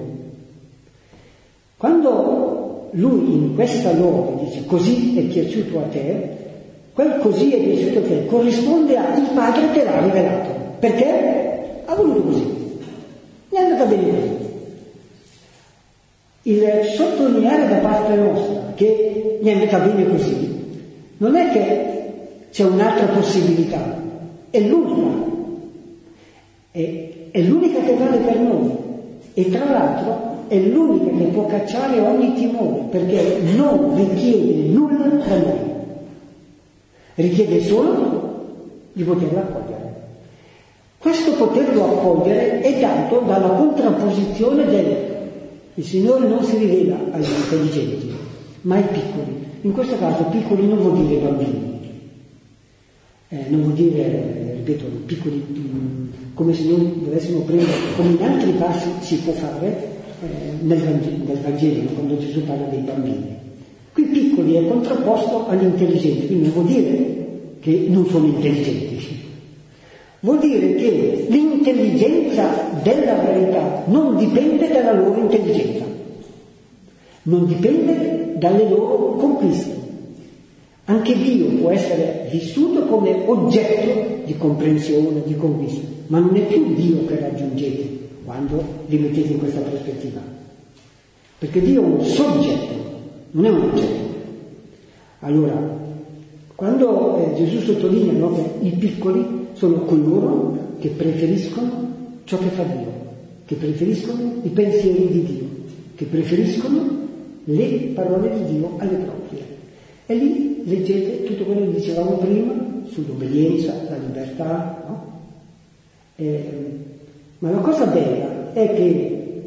B: Quando lui in questa lode dice così è piaciuto a te, quel così è piaciuto a te corrisponde a il Padre te l'ha rivelato. Perché? Ha voluto così. Gli è andata bene così. Il sottolineare da parte nostra che gli è andata bene così non è che c'è un'altra possibilità, è l'unica. È, è l'unica che vale per noi e tra l'altro è l'unica che può cacciare ogni timore, perché non richiede nulla da noi, richiede solo di poterlo accogliere. Questo poterlo accogliere è dato dalla contrapposizione del il Signore non si rivela agli intelligenti ma ai piccoli. In questo caso piccoli non vuol dire bambini, eh, non vuol dire, ripeto, piccoli, mh, come se noi dovessimo prendere, come in altri passi si può fare eh, nel, Vangelo, nel Vangelo, quando Gesù parla dei bambini. Qui piccoli è contrapposto agli intelligenti, quindi non vuol dire che non sono intelligenti, vuol dire che l'intelligenza della verità non dipende dalla loro intelligenza, non dipende dalle loro conquiste. Anche Dio può essere vissuto come oggetto di comprensione, di conquista, ma non è più Dio che raggiungete quando vi mettete in questa prospettiva, perché Dio è un soggetto, non è un oggetto. Allora, quando eh, Gesù sottolinea, no, che i piccoli sono coloro che preferiscono ciò che fa Dio, che preferiscono i pensieri di Dio, che preferiscono le parole di Dio alle proprie. E lì leggete tutto quello che dicevamo prima sull'obbedienza, la libertà, no? Eh, ma la cosa bella è che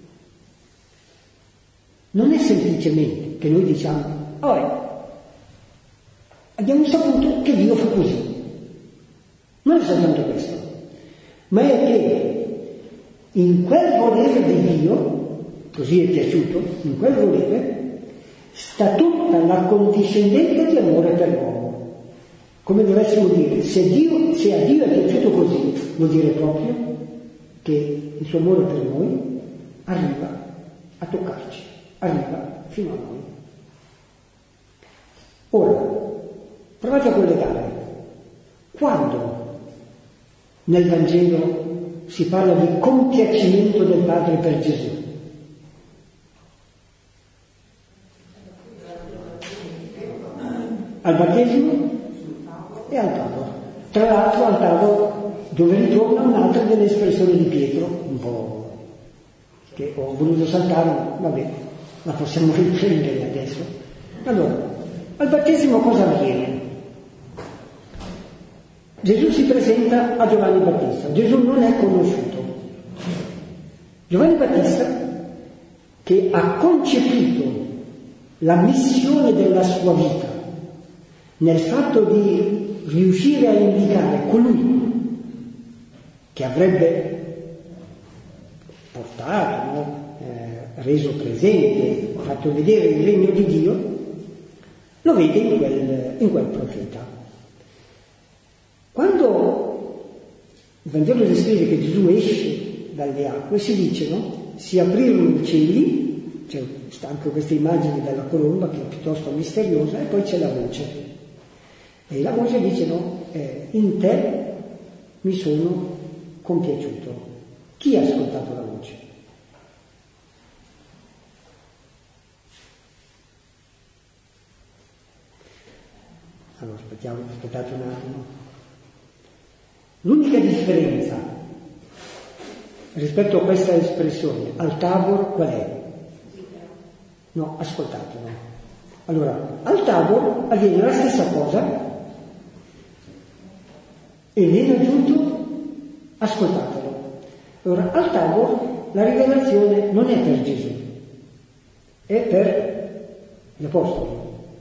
B: non è semplicemente che noi diciamo oh, abbiamo saputo che Dio fa così. Non è soltanto questo, ma è che in quel volere di Dio così è piaciuto, in quel volere sta tutta la condiscendenza di amore per l'uomo. Come dovessimo dire, se, Dio, se a Dio è piaciuto così, vuol dire proprio che il suo amore per noi arriva a toccarci, arriva fino a noi. Ora, provate a collegare. Quando nel Vangelo si parla di compiacimento del Padre per Gesù? Al battesimo e al tavolo. Tra l'altro al tavolo dove ritorna un'altra delle espressioni di Pietro, un po' che ho voluto saltare, vabbè, la possiamo riprendere adesso. Allora, al battesimo cosa avviene? Gesù si presenta a Giovanni Battista. Gesù non è conosciuto. Giovanni Battista, che ha concepito la missione della sua vita nel fatto di riuscire a indicare colui che avrebbe portato, no? eh, reso presente, fatto vedere il regno di Dio, lo vede in quel, in quel profeta. Quando il Vangelo descrive che Gesù esce dalle acque, si dice, no? Si aprirono i cieli, c'è anche questa immagine della colomba che è piuttosto misteriosa, e poi c'è la voce. E la voce dice, no? Eh, in te mi sono compiaciuto. Chi ha ascoltato la voce? Allora, aspettiamo, aspettate un attimo. L'unica differenza rispetto a questa espressione, al Tabor, qual è? No, ascoltate, no. Allora, al Tabor avviene la stessa cosa e viene aggiunto ascoltatelo. Allora, al Tabor la rivelazione non è per Gesù, è per gli apostoli.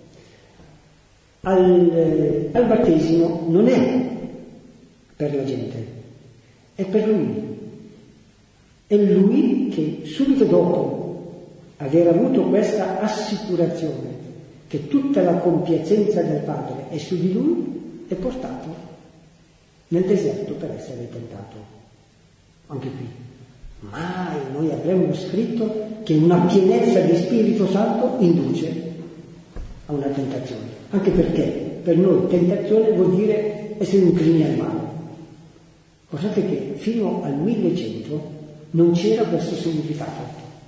B: Al, al battesimo non è per la gente, è per lui. È lui che subito dopo aver avuto questa assicurazione che tutta la compiacenza del Padre è su di lui, è portato nel deserto per essere tentato. Anche qui, mai noi avremmo scritto che una pienezza di Spirito Santo induce a una tentazione, anche perché per noi tentazione vuol dire essere inclini al male. Guardate che fino al millecento non c'era questo significato.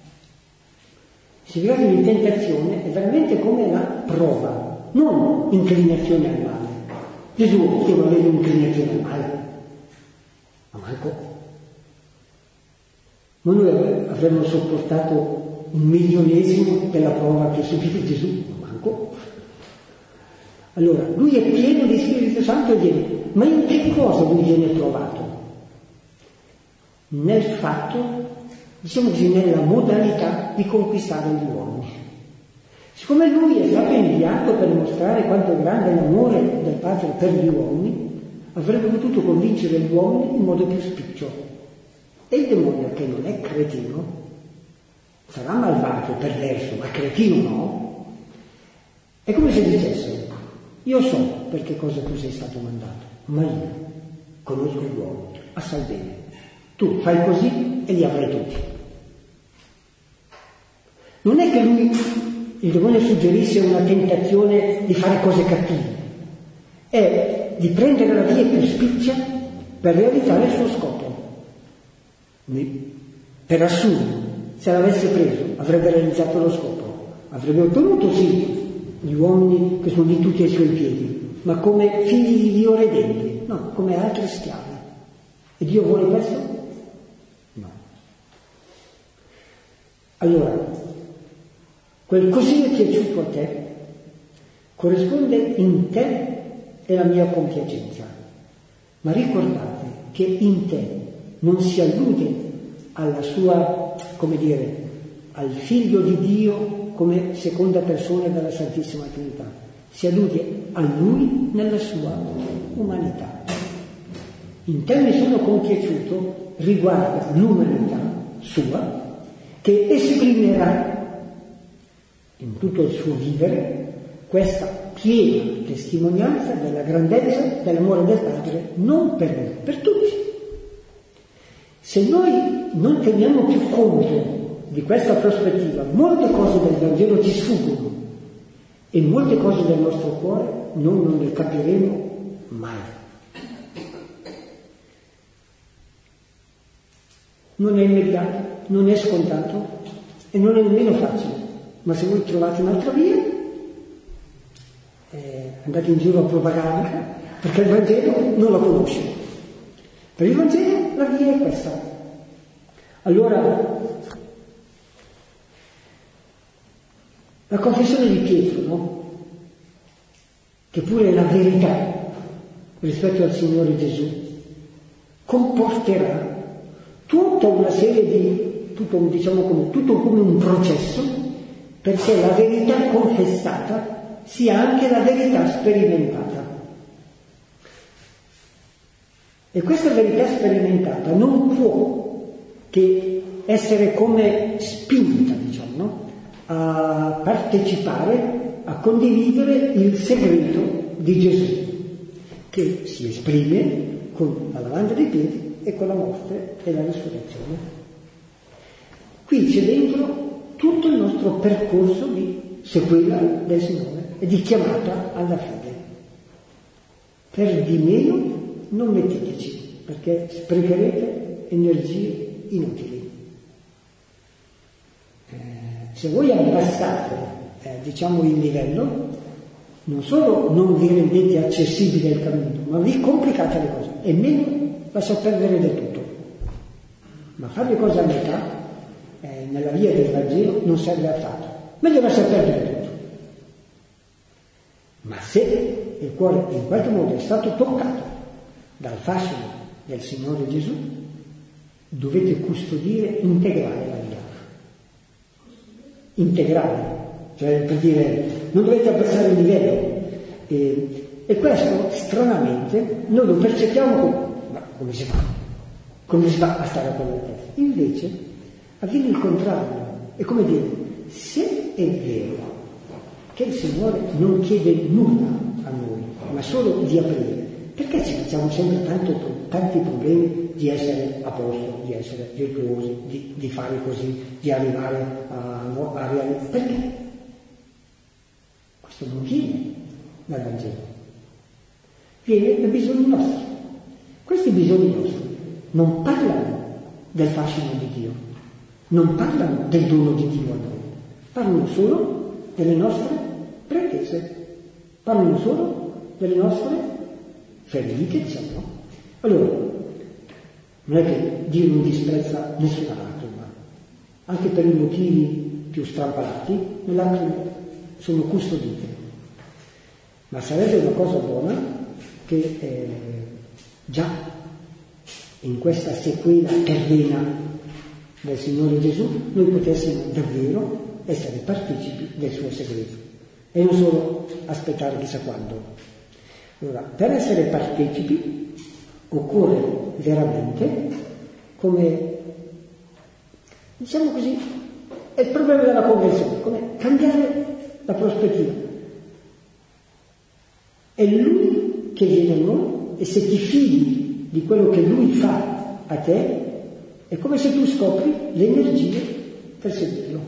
B: Il significato di tentazione è veramente come la prova, non inclinazione al male. Gesù che aveva un'inclinazione al male, ma manco. Ma noi avremmo sopportato un milionesimo della prova che subì Gesù, ma manco. Allora, lui è pieno di Spirito Santo e viene, ma in che cosa lui viene provato? Nel fatto, diciamo così, nella modalità di conquistare gli uomini. Siccome lui è stato inviato per mostrare quanto è grande l'amore del Padre per gli uomini, avrebbe potuto convincere gli uomini in modo più spiccio. E il demonio, che non è cretino, sarà malvagio, perverso, ma cretino no, è come se dicesse: io so per che cosa tu sei stato mandato, ma io conosco gli uomini assai bene. Tu fai così e li avrai tutti. Non è che lui, il demonio, suggerisse una tentazione di fare cose cattive, è di prendere la via più spiccia per realizzare il suo scopo. Per assurdo, se l'avesse preso, avrebbe realizzato lo scopo, avrebbe ottenuto sì gli uomini che sono di tutti ai suoi piedi, ma come figli di Dio redenti, no, come altri schiavi. E Dio vuole questo? No. Allora, quel così è piaciuto a te corrisponde in te e la mia compiacenza, ma ricordate che in te non si allude alla sua, come dire, al figlio di Dio come seconda persona della Santissima Trinità, si allude a lui nella sua umanità. In te mi sono compiaciuto riguarda l'umanità sua, che che esprimerà in tutto il suo vivere questa piena testimonianza della grandezza dell'amore del Padre, non per noi, per tutti. Se noi non teniamo più conto di questa prospettiva, molte cose del Vangelo ci sfuggono e molte cose del nostro cuore noi non le capiremo mai. Non è immediato, non è scontato e non è nemmeno facile, ma se voi trovate un'altra via, eh, andate in giro a propagarla, perché il Vangelo non la conosce. Per il Vangelo la via è questa. Allora, la confessione di Pietro, no? Che pure è la verità rispetto al Signore Gesù, comporterà tutta una serie di, tutto, diciamo come, tutto come un processo, perché la verità confessata sia anche la verità sperimentata. E questa verità sperimentata non può che essere come spinta, diciamo, no? A partecipare, a condividere il segreto di Gesù, che si esprime con la lavanda dei piedi e con la morte e la risurrezione. Qui c'è dentro tutto il nostro percorso di sequela del Signore e di chiamata alla fede. Per di meno non metteteci, perché sprecherete energie inutili. Eh, se voi abbassate, eh, diciamo, il livello, non solo non vi rendete accessibile il cammino, ma vi complicate le cose e meno lascia perdere del tutto. Ma fare le cose a metà eh, nella via del Vangelo non serve affatto, meglio lasciar perdere tutto. Ma se il cuore in qualche modo è stato toccato dal fascino del Signore Gesù, dovete custodire integrale la via. Integrale, cioè per dire, non dovete abbassare il livello. E, e questo, stranamente, noi lo percepiamo come, ma come si fa? Come si fa a stare a quell'altezza? Invece avviene il contrario. È come dire, se è vero che il Signore non chiede nulla a noi, ma solo di aprire, perché ci facciamo sempre tanto, tanti problemi di essere a posto, di essere virtuosi, di, di fare così, di arrivare a, no, a realizzare? Perché? Questo non viene dal Vangelo, viene dai bisogni nostri. Questi bisogni nostri non parlano del fascino di Dio, non parlano del dono di Dio a noi, parlano solo delle nostre pretese, parlano solo delle nostre ferite, diciamo. Allora, non è che Dio non disprezza nessun altro, ma anche per i motivi più strampalati, nell'altro sono custodite. Ma sarebbe una cosa buona che eh, già in questa sequela terrena del Signore Gesù noi potessimo davvero essere partecipi del suo segreto e non solo aspettare chissà quando. Allora, per essere partecipi occorre veramente, come, diciamo così, è il problema della conversione, come cambiare la prospettiva. È Lui che viene a noi e se ti fidi di quello che Lui fa a te, è come se tu scopri le energie per seguirlo.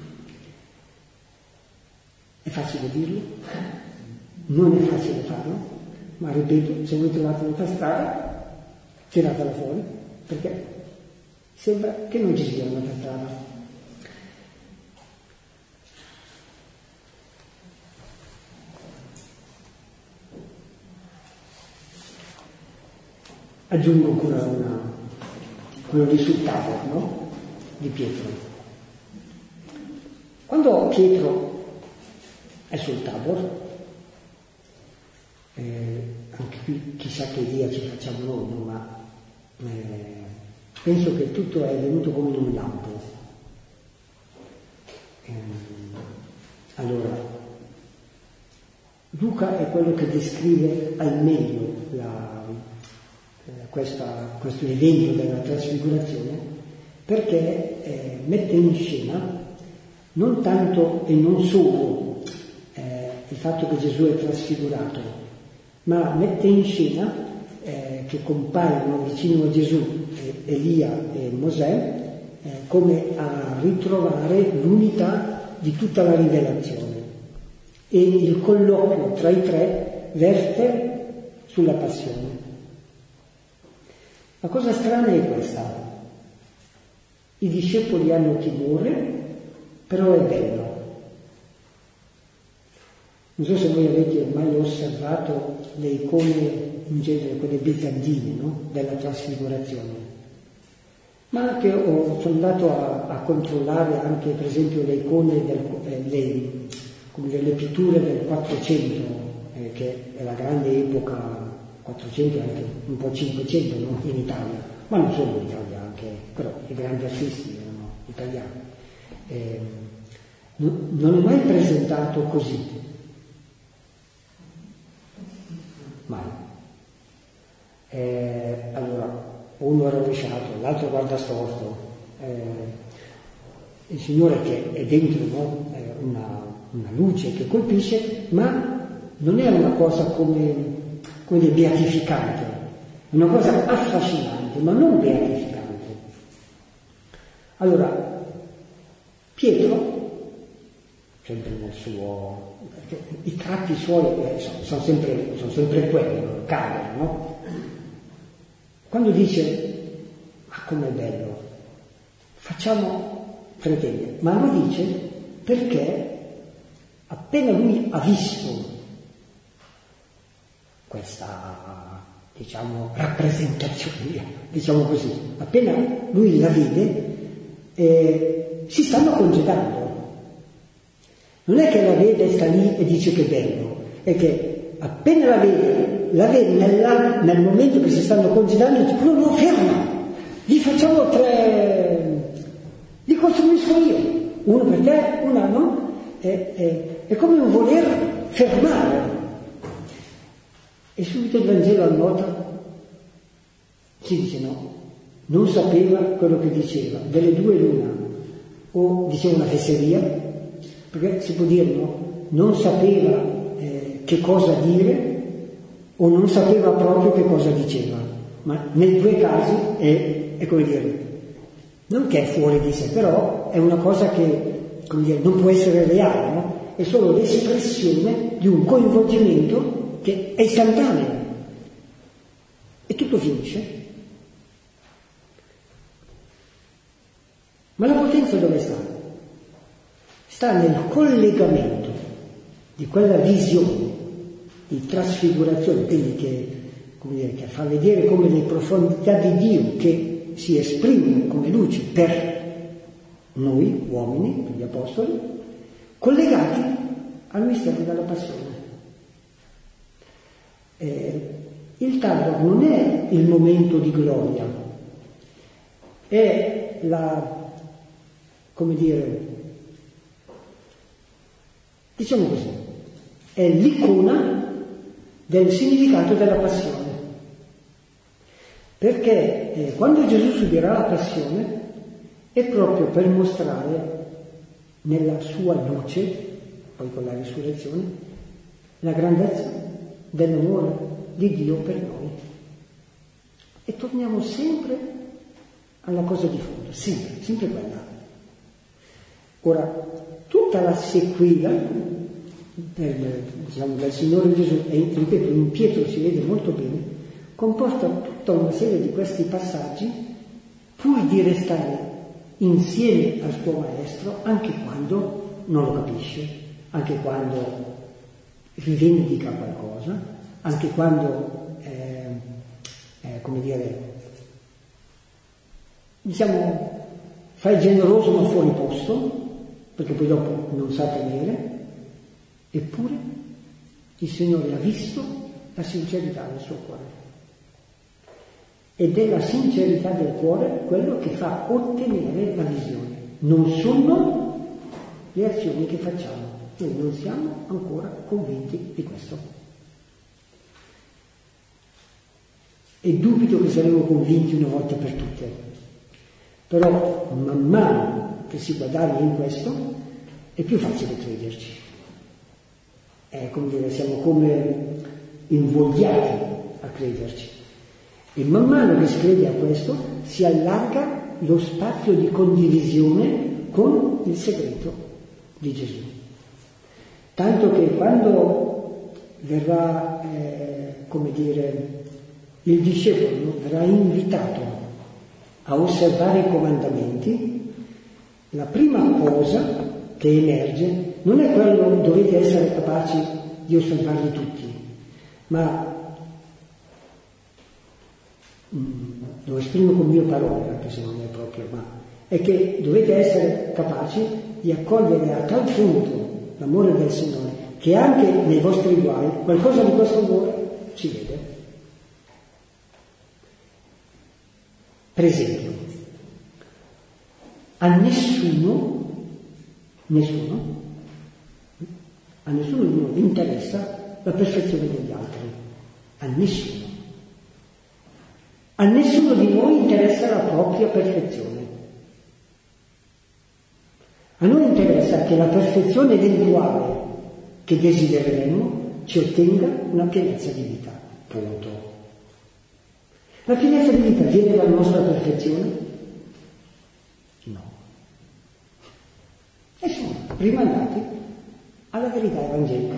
B: È facile dirlo? Non è facile farlo? Ma ripeto, se voi trovate un'altra strada, tiratela fuori, perché sembra che non ci sia un'altra strada. Aggiungo ancora una, quello lì sul tavolo, no? Di Pietro. Quando Pietro è sul tavolo, Eh, anche qui chissà che idea ci facciamo noi, no? Ma eh, penso che tutto è venuto come in un lampo. Eh, allora, Luca è quello che descrive al meglio la, eh, questa, questo evento della trasfigurazione, perché eh, mette in scena non tanto e non solo eh, il fatto che Gesù è trasfigurato, ma mette in scena eh, che compaiono vicino a Gesù eh, Elia e Mosè eh, come a ritrovare l'unità di tutta la rivelazione, e il colloquio tra i tre verte sulla passione. La cosa strana è questa: i discepoli hanno timore, però è bello. Non so se voi avete mai osservato le icone, in genere quelle bizantine, no? Della trasfigurazione, ma anche ho, sono andato a, a controllare anche per esempio le icone, del, eh, le, come dire, le pitture del quattrocento, eh, che è la grande epoca, quattrocento e anche un po' cinquecento, no? In Italia, ma non solo in Italia, anche, però i grandi artisti erano italiani. Eh, non, non è mai presentato così. Mai. Eh, allora, uno è rovesciato, l'altro guarda storto. Eh, il Signore che è dentro, no? È una, una luce che colpisce, ma non è una cosa come, come dire, beatificante, è una cosa affascinante, ma non beatificante. Allora, Pietro, sempre nel suo... i tratti suoi eh, sono, sono, sempre, sono sempre quelli, cadono, no? Quando dice, ma com'è bello, facciamo pretendere, ma lo dice perché appena lui ha visto questa, diciamo, rappresentazione, diciamo così, appena lui la vede, eh, si stanno congedando. Non è che la vede, sta lì e dice che bello, è che appena la vede, la vede nella, nel momento che si stanno congedando, dice, no, no, ferma, gli facciamo tre, li costruisco io, uno per te, uno no, è, è, è come un voler fermare. E subito il Vangelo annota, si dice no, non sapeva quello che diceva, delle due l'una, o diceva una fesseria, perché si può dire no, non sapeva eh, che cosa dire o non sapeva proprio che cosa diceva, ma nei due casi è, è come dire, non che è fuori di sé, però è una cosa che, come dire, non può essere reale, no? È solo l'espressione di un coinvolgimento che è istantaneo e tutto finisce. Ma la potenza dove sta? Sta nel collegamento di quella visione di trasfigurazione, quindi che, come dire, che fa vedere come le profondità di Dio che si esprimono come luce per noi uomini, per gli apostoli, collegati al mistero della passione. Eh, il Tabor non è il momento di gloria, è la, come dire, diciamo così, è l'icona del significato della passione. Perché eh, quando Gesù subirà la passione è proprio per mostrare nella sua luce, poi con la risurrezione, la grandezza dell'amore di Dio per noi. E torniamo sempre alla cosa di fondo, sempre, sempre quella. Ora, tutta la sequela del, diciamo, del Signore Gesù, e ripeto, in Pietro si vede molto bene, comporta tutta una serie di questi passaggi pur di restare insieme al suo maestro anche quando non lo capisce, anche quando rivendica qualcosa, anche quando eh, eh, come dire, diciamo, fa il generoso ma fuori posto, perché poi dopo non sa tenere. Eppure il Signore ha visto la sincerità del suo cuore. Ed è la sincerità del cuore quello che fa ottenere la visione. Non sono le azioni che facciamo. Noi non siamo ancora convinti di questo. E dubito che saremo convinti una volta per tutte. Però man mano che si guadagna in questo è più facile crederci. È come dire, siamo come invogliati a crederci. E man mano che si crede a questo si allarga lo spazio di condivisione con il segreto di Gesù. Tanto che quando verrà, eh, come dire, il discepolo verrà invitato a osservare i comandamenti, la prima cosa che emerge non è quello dovete essere capaci di osservarli tutti, ma lo esprimo con mie parole, anche se non è proprio, ma è che dovete essere capaci di accogliere a tal punto l'amore del Signore che anche nei vostri guai qualcosa di questo amore si vede. Per esempio, a nessuno, nessuno, a nessuno di noi interessa la perfezione degli altri, a nessuno. A nessuno di noi interessa la propria perfezione. A noi interessa che la perfezione dell'uguale che desidereremo ci ottenga una pienezza di vita. Punto. La pienezza di vita viene dalla nostra perfezione? No. E siamo rimandati alla verità evangelica.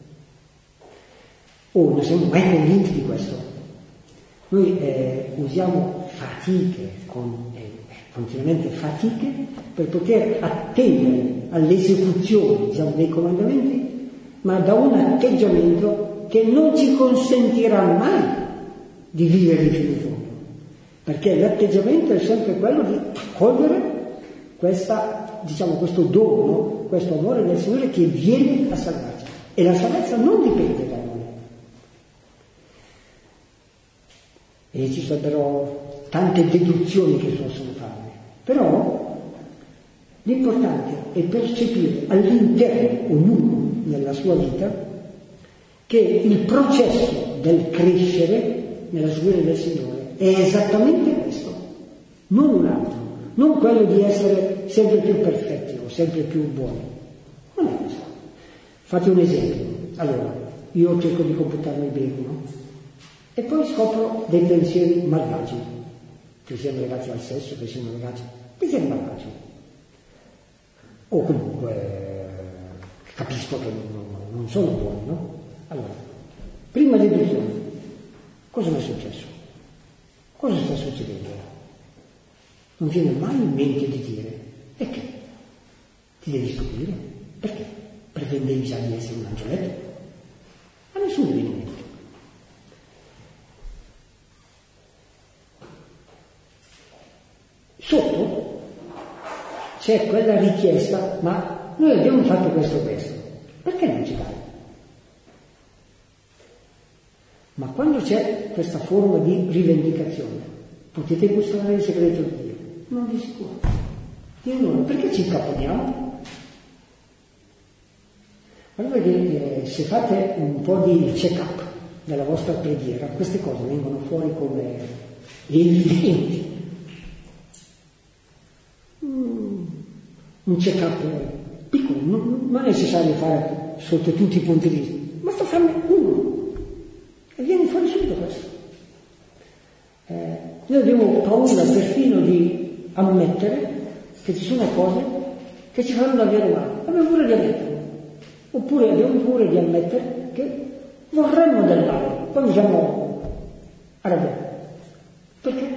B: Oh, non siamo mai convinti di questo. Noi eh, usiamo fatiche, con, eh, continuamente fatiche, per poter attendere all'esecuzione, diciamo, dei comandamenti, ma da un atteggiamento che non ci consentirà mai di vivere fino in fondo. Perché l'atteggiamento è sempre quello di accogliere questa, diciamo, questo dono, questo amore del Signore che viene a salvarci. E la salvezza non dipende da noi. E ci sarebbero tante deduzioni che si possono fare, però l'importante è percepire all'interno, ognuno nella sua vita, che il processo del crescere nella seguire del Signore è esattamente questo, non un altro, non quello di essere sempre più perfetti o sempre più buoni, non è questo. Fate un esempio. Allora, io cerco di comportarmi bene, no? E poi scopro dei pensieri malvagi, che siano legati al sesso, che siano legati pensieri malvagi. O comunque capisco che non, non sono buoni, no? Allora, prima deduzione, cosa mi è successo? Cosa sta succedendo? Non viene mai in mente di dire, e che? Ti devi stupire? Perché? Pretendevi già di essere un angioletto? A nessuno viene in mente. Sotto c'è quella richiesta, ma noi abbiamo fatto questo e questo, perché non ci dai? Ma quando c'è questa forma di rivendicazione, potete custodire il segreto di Dio? Non di sicuro. Dio non, perché ci incaponiamo? Guardate che eh, se fate un po' di check-up della vostra preghiera, queste cose vengono fuori come evidenti. Un check-up piccolo, non, non è necessario fare sotto tutti i punti di vista, basta farne uno e viene fuori subito questo. Eh, noi abbiamo paura perfino di ammettere che ci sono cose che ci fanno davvero male, abbiamo paura di ammetterlo, oppure abbiamo paura di ammettere che vorremmo del male quando siamo arrabbiati. Perché?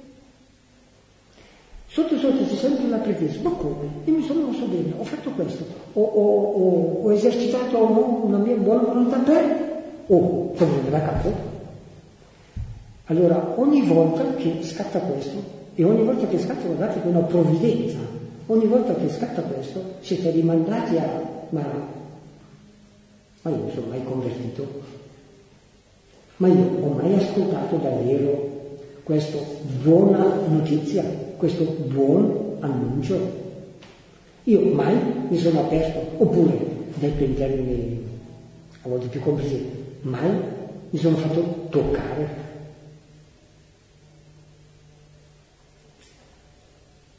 B: Sotto sotto si sente la pretesa, ma come? Io mi sono mosso bene, ho fatto questo, ho, ho, ho, ho esercitato una mia buona volontà per, o come da capo. Allora, ogni volta che scatta questo, e ogni volta che scatta, guardate, con una provvidenza, ogni volta che scatta questo, siete rimandati a, ma, ma io non sono mai convertito, ma io ho mai ascoltato davvero questa buona notizia, questo buon annuncio? Io mai mi sono aperto, oppure, detto in termini a volte più complessi, mai mi sono fatto toccare.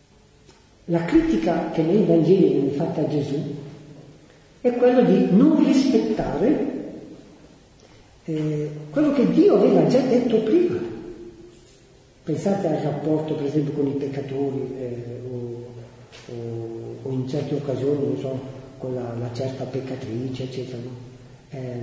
B: la critica che nei Vangeli viene fatta a Gesù è quello di non rispettare eh, quello che Dio aveva già detto prima. Pensate al rapporto, per esempio, con i peccatori eh, o, o, o in certe occasioni, non so, con la, la certa peccatrice, eccetera. No? Eh,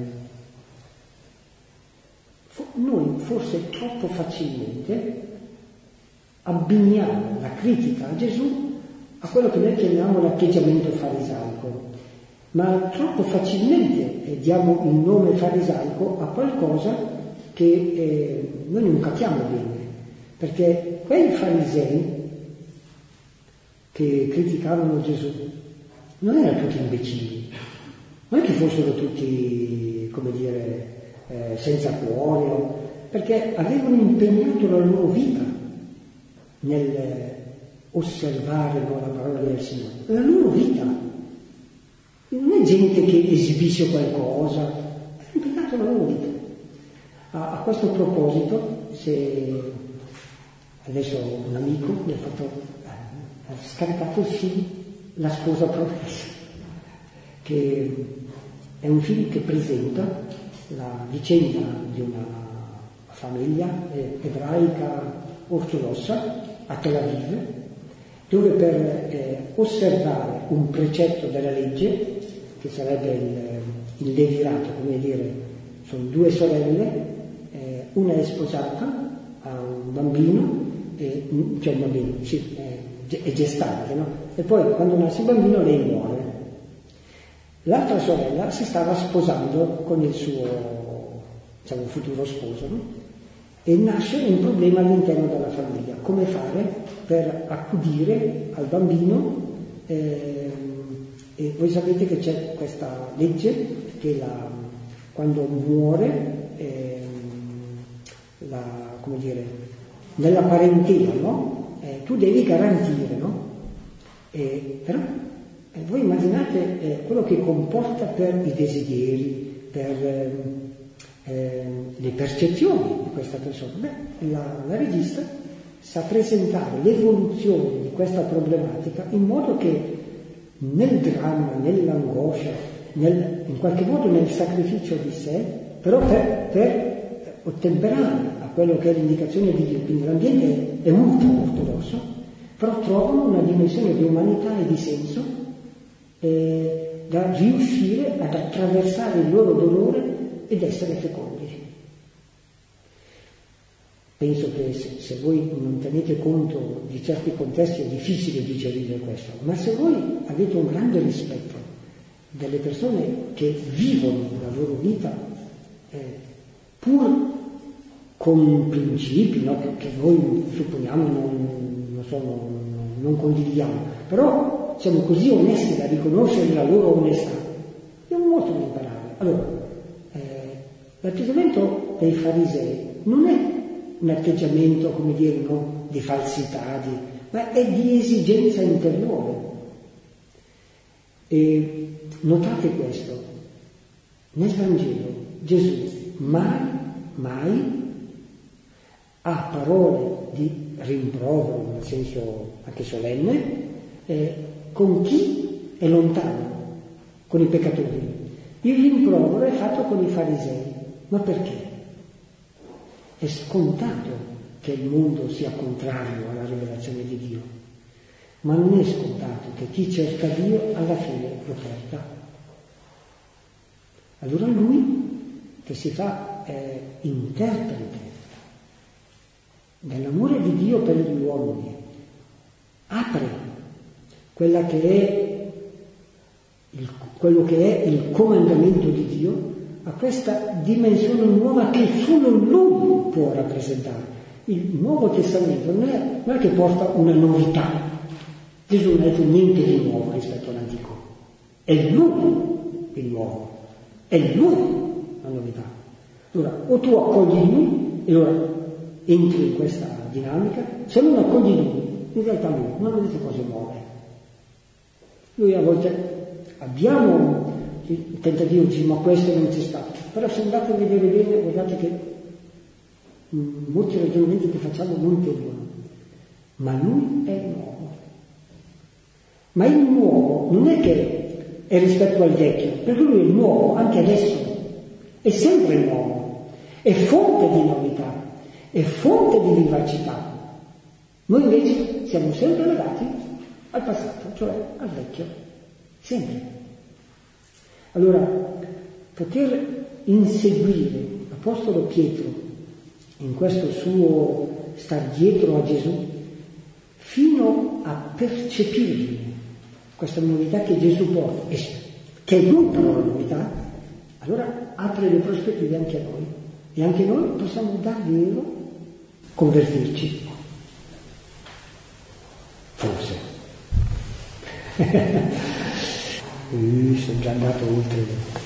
B: fo- noi forse troppo facilmente abbiniamo la critica a Gesù a quello che noi chiamiamo l'atteggiamento farisaico, ma troppo facilmente eh, diamo il nome farisaico a qualcosa che eh, noi non capiamo bene, perché quei farisei che criticavano Gesù non erano tutti imbecilli, non è che fossero tutti, come dire, eh, senza cuore, perché avevano impegnato la loro vita nel osservare no, la parola del Signore, la loro vita. Non è gente che esibisce qualcosa, ha impegnato la loro vita. A, a questo proposito, se adesso un amico mi ha fatto, ha scaricato il film La sposa promessa, che è un film che presenta la vicenda di una famiglia ebraica ortodossa a Tel Aviv, dove per eh, osservare un precetto della legge, che sarebbe il, il levirato, come dire, sono due sorelle, eh, una è sposata, ha un bambino, e, cioè un bambino, sì, è, è gestante, no? E poi quando nasce il bambino lei muore. L'altra sorella si stava sposando con il suo, diciamo, futuro sposo, no? E nasce un problema all'interno della famiglia, come fare per accudire al bambino, eh, e voi sapete che c'è questa legge che la, quando muore, eh, la, come dire, nella parentela, no? Eh, tu devi garantire, no? Eh, però eh, voi immaginate eh, quello che comporta per i desideri, per eh, eh, le percezioni di questa persona. Beh, la, la regista sa presentare l'evoluzione di questa problematica in modo che nel dramma, nell'angoscia, nel, in qualche modo nel sacrificio di sé, però per, per ottemperare a quello che è l'indicazione di Dio, quindi l'ambiente è molto ortodosso, però trovano una dimensione di umanità e di senso eh, da riuscire ad attraversare il loro dolore ed essere fecondi. Penso che se, se voi non tenete conto di certi contesti è difficile digerire questo, ma se voi avete un grande rispetto delle persone che vivono la loro vita eh, pur con principi, no, che, che noi supponiamo non, non, so, non, non condividiamo, però siamo così onesti da riconoscere la loro onestà, abbiamo molto da imparare. Allora, eh, l'atteggiamento dei farisei non è un atteggiamento, come dire, no, di falsità, di, ma è di esigenza interiore. E notate questo, nel Vangelo Gesù mai, mai ha parole di rimprovero, nel senso anche solenne, eh, con chi è lontano, con i peccatori. Il rimprovero è fatto con i farisei, ma perché? È scontato che il mondo sia contrario alla rivelazione di Dio, ma non è scontato che chi cerca Dio alla fine lo perda. Allora lui, che si fa eh, interprete dell'amore di Dio per gli uomini, apre quella che è il, quello che è il comandamento di Dio a questa dimensione nuova che solo lui può rappresentare. Il Nuovo Testamento non è, non è che porta una novità. Gesù non ha detto niente di nuovo rispetto all'antico. È lui il nuovo. È lui la novità. Allora, o tu accogli lui e allora entri in questa dinamica, se non accogli lui, in realtà lui non vedete cose nuove. Lui a volte abbiamo il tentativo di dire ma questo non c'è stato, però se andate a vedere bene guardate che mh, molti ragionamenti che facciamo non tengono, ma lui è nuovo, Ma il nuovo non è che è rispetto al vecchio, perché lui è il nuovo anche adesso, è sempre nuovo, è fonte di novità, è fonte di vivacità. Noi invece siamo sempre legati al passato, cioè al vecchio, sempre. Allora, poter inseguire l'Apostolo Pietro in questo suo star dietro a Gesù, fino a percepire questa novità che Gesù porta, che è lui però la novità, allora apre le prospettive anche a noi, e anche noi possiamo davvero convertirci. Forse. Io sono già andato oltre.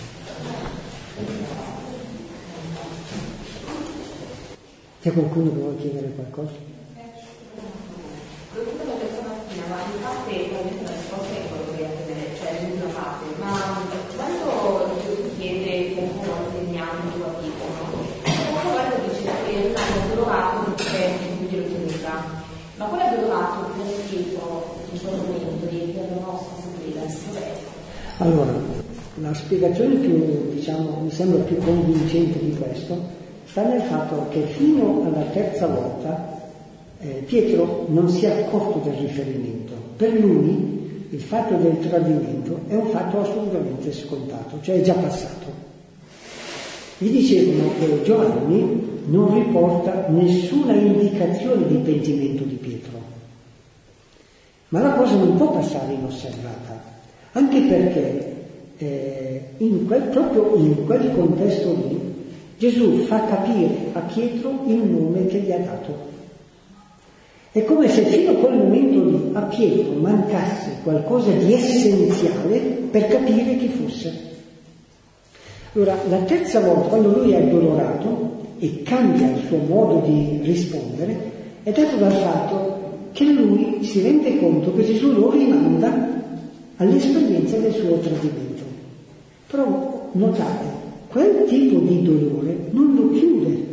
B: C'è qualcuno che vuole chiedere qualcosa?
D: L'ho detto questa mattina, ma infatti probabilmente la risposta è quello che volete vedere, cioè l'ultima parte. Ma quando Gesù chiede come lo insegniamo in tua vita, no? Quando guarda dice che non hanno adorato perché quindi lo tenuta. Ma quello adorato che è scritto in quel momento di la nostra sapienza.
B: Allora, la spiegazione più, diciamo, mi sembra più convincente di questo sta nel fatto che fino alla terza volta eh, Pietro non si è accorto del riferimento. Per lui il fatto del tradimento è un fatto assolutamente scontato, cioè è già passato. Gli dicevano che Giovanni non riporta nessuna indicazione di pentimento di Pietro, ma la cosa non può passare inosservata, anche perché eh, in quel, proprio in quel contesto lì Gesù fa capire a Pietro il nome che gli ha dato. È come se fino a quel momento lì a Pietro mancasse qualcosa di essenziale per capire chi fosse. Allora, la terza volta, quando lui è addolorato e cambia il suo modo di rispondere, è dato dal fatto che lui si rende conto che Gesù lo rimanda all'esperienza del suo tradimento. Però notate, quel tipo di dolore non lo chiude,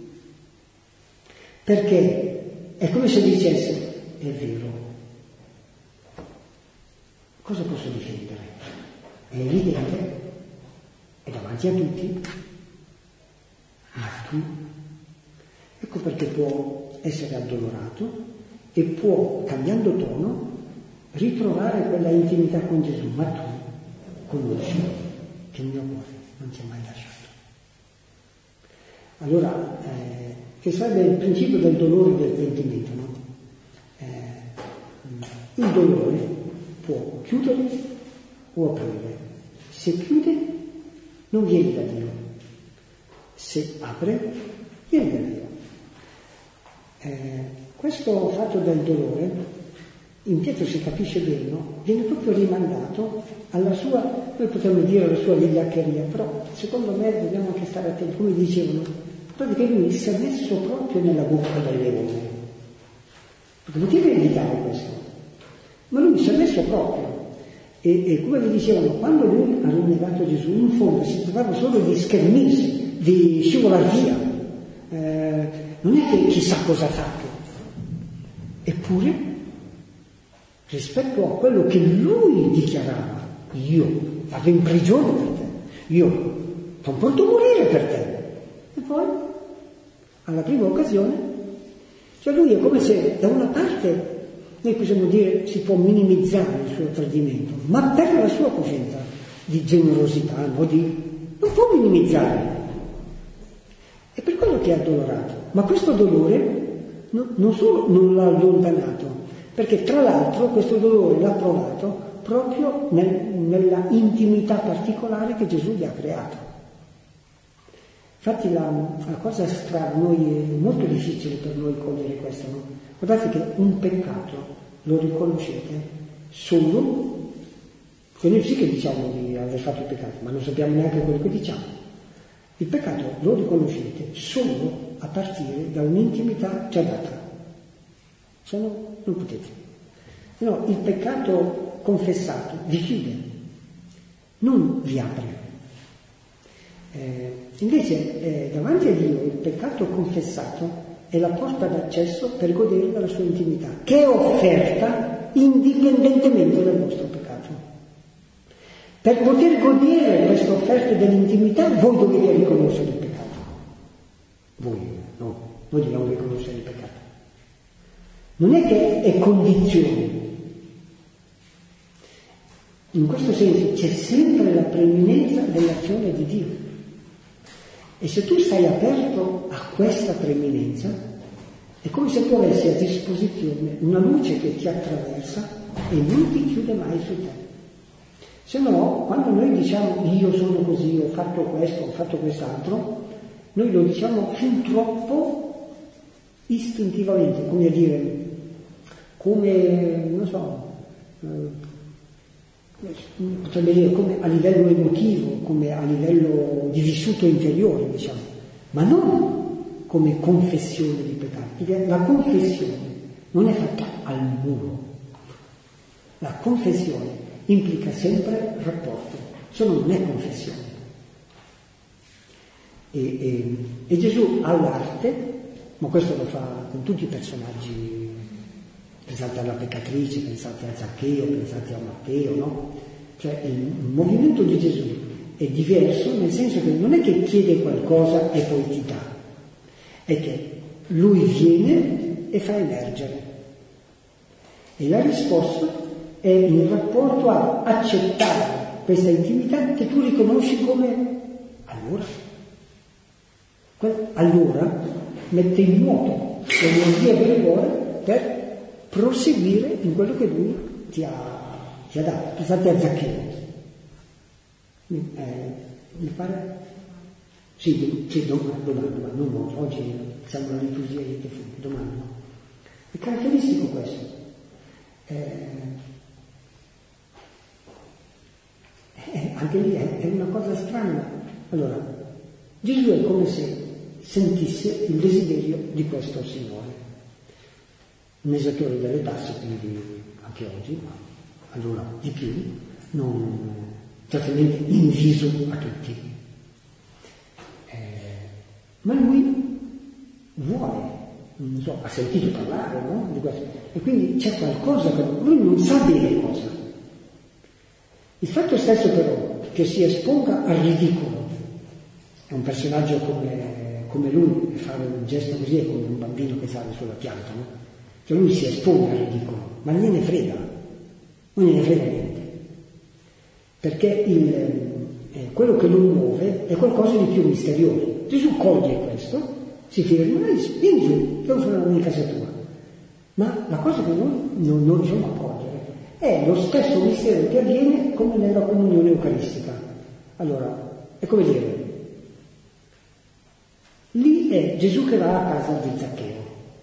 B: perché è come se dicesse: è vero, cosa posso difendere? È evidente, è davanti a tutti, ma tu, ecco perché può essere addolorato e può, cambiando tono, ritrovare quella intimità con Gesù. Ma tu conosci che il mio cuore non ti ha mai lasciato. Allora, eh, che sarebbe il principio del dolore e del pentimento, no? Eh, il dolore può chiudere o aprire. Se chiude, non viene da Dio. Se apre, viene da Dio. Eh, questo fatto del dolore, in Pietro si capisce bene, no? Viene proprio rimandato alla sua, noi potremmo dire alla sua vigliaccheria, però secondo me dobbiamo anche stare attenti, come dicevano, proprio che lui si è messo proprio nella bocca del leone, perché poteva evitare questo, ma lui si è messo proprio, e, e come vi dicevano, quando lui ha rinnegato Gesù, in fondo si trovava solo di schermirsi, di scivolare via, eh, non è che chissà cosa ha fatto, eppure rispetto a quello che lui dichiarava: io vado in prigione per te, io sono pronto a morire per te. E poi, alla prima occasione, cioè lui è come se da una parte, noi possiamo dire, si può minimizzare il suo tradimento, ma per la sua coscienza di generosità, no? Di, non può minimizzare. È per quello che è addolorato. Ma questo dolore no, non solo non l'ha allontanato, perché tra l'altro questo dolore l'ha provato proprio nel, nella intimità particolare che Gesù gli ha creato. Infatti la, la cosa strana, noi è molto difficile per noi cogliere questo, no? Guardate che un peccato lo riconoscete solo, che noi sì che diciamo di aver fatto il peccato, ma non sappiamo neanche quello che diciamo. Il peccato lo riconoscete solo a partire da un'intimità già data. Se no, non potete. No, il peccato confessato vi chiude, non vi apre. Eh, invece, eh, davanti a Dio, il peccato confessato è la porta d'accesso per godere della sua intimità, che è offerta indipendentemente indipendentemente dal vostro peccato. Per poter godere questa offerta dell'intimità voi dovete riconoscere il peccato. Voi, no, noi dobbiamo riconoscere il peccato. Non è che è condizione. In questo senso c'è sempre la preeminenza dell'azione di Dio. E se tu stai aperto a questa preeminenza, è come se tu avessi a disposizione una luce che ti attraversa e non ti chiude mai su te. Se no, quando noi diciamo io sono così, ho fatto questo, ho fatto quest'altro, noi lo diciamo fin troppo istintivamente, come a dire, come, non so, eh, potrebbe dire come a livello emotivo, come a livello di vissuto interiore, diciamo, ma non come confessione di peccati, perché la confessione non è fatta al muro. La confessione implica sempre rapporto, se no non è confessione. E, e, e Gesù ha l'arte, ma questo lo fa con tutti i personaggi. Pensate alla peccatrice, pensate a Zaccheo, pensate a Matteo, no? Cioè il movimento di Gesù è diverso, nel senso che non è che chiede qualcosa e poi ti dà, è che lui viene e fa emergere. E la risposta è in rapporto a accettare questa intimità che tu riconosci come allora. Allora mette in moto l'energia del cuore per proseguire in quello che lui ti ha, ti ha dato. Pensate a Zaccheo. Mi, eh, mi pare? Sì, sì domani, domani, domani, non oggi, oggi siamo alla liturgia di defunti, domani no. È caratteristico questo. Eh, eh, anche lì è, è una cosa strana. Allora, Gesù è come se sentisse il desiderio di questo Signore. Un esattore delle tasse, quindi anche oggi, ma allora di più, non certamente inviso a tutti. Eh, ma lui vuole, non so, ha sentito parlare, no? Di questo, e quindi c'è qualcosa che lui non sa bene cosa. Il fatto stesso però che si esponga al ridicolo, è un personaggio come, come lui, fare un gesto così è come un bambino che sale sulla pianta, no? Cioè lui si espone al ridicolo, ma non gliene frega, non gliene frega niente, perché il, eh, quello che lo muove è qualcosa di più misterioso. Gesù coglie questo, si ferma e dice, vieni giù, devo fare una casa tua. Ma la cosa che noi non, non riusciamo a cogliere è lo stesso mistero che avviene come nella comunione eucaristica. Allora, è come dire, lì è Gesù che va a casa di Zaccheo.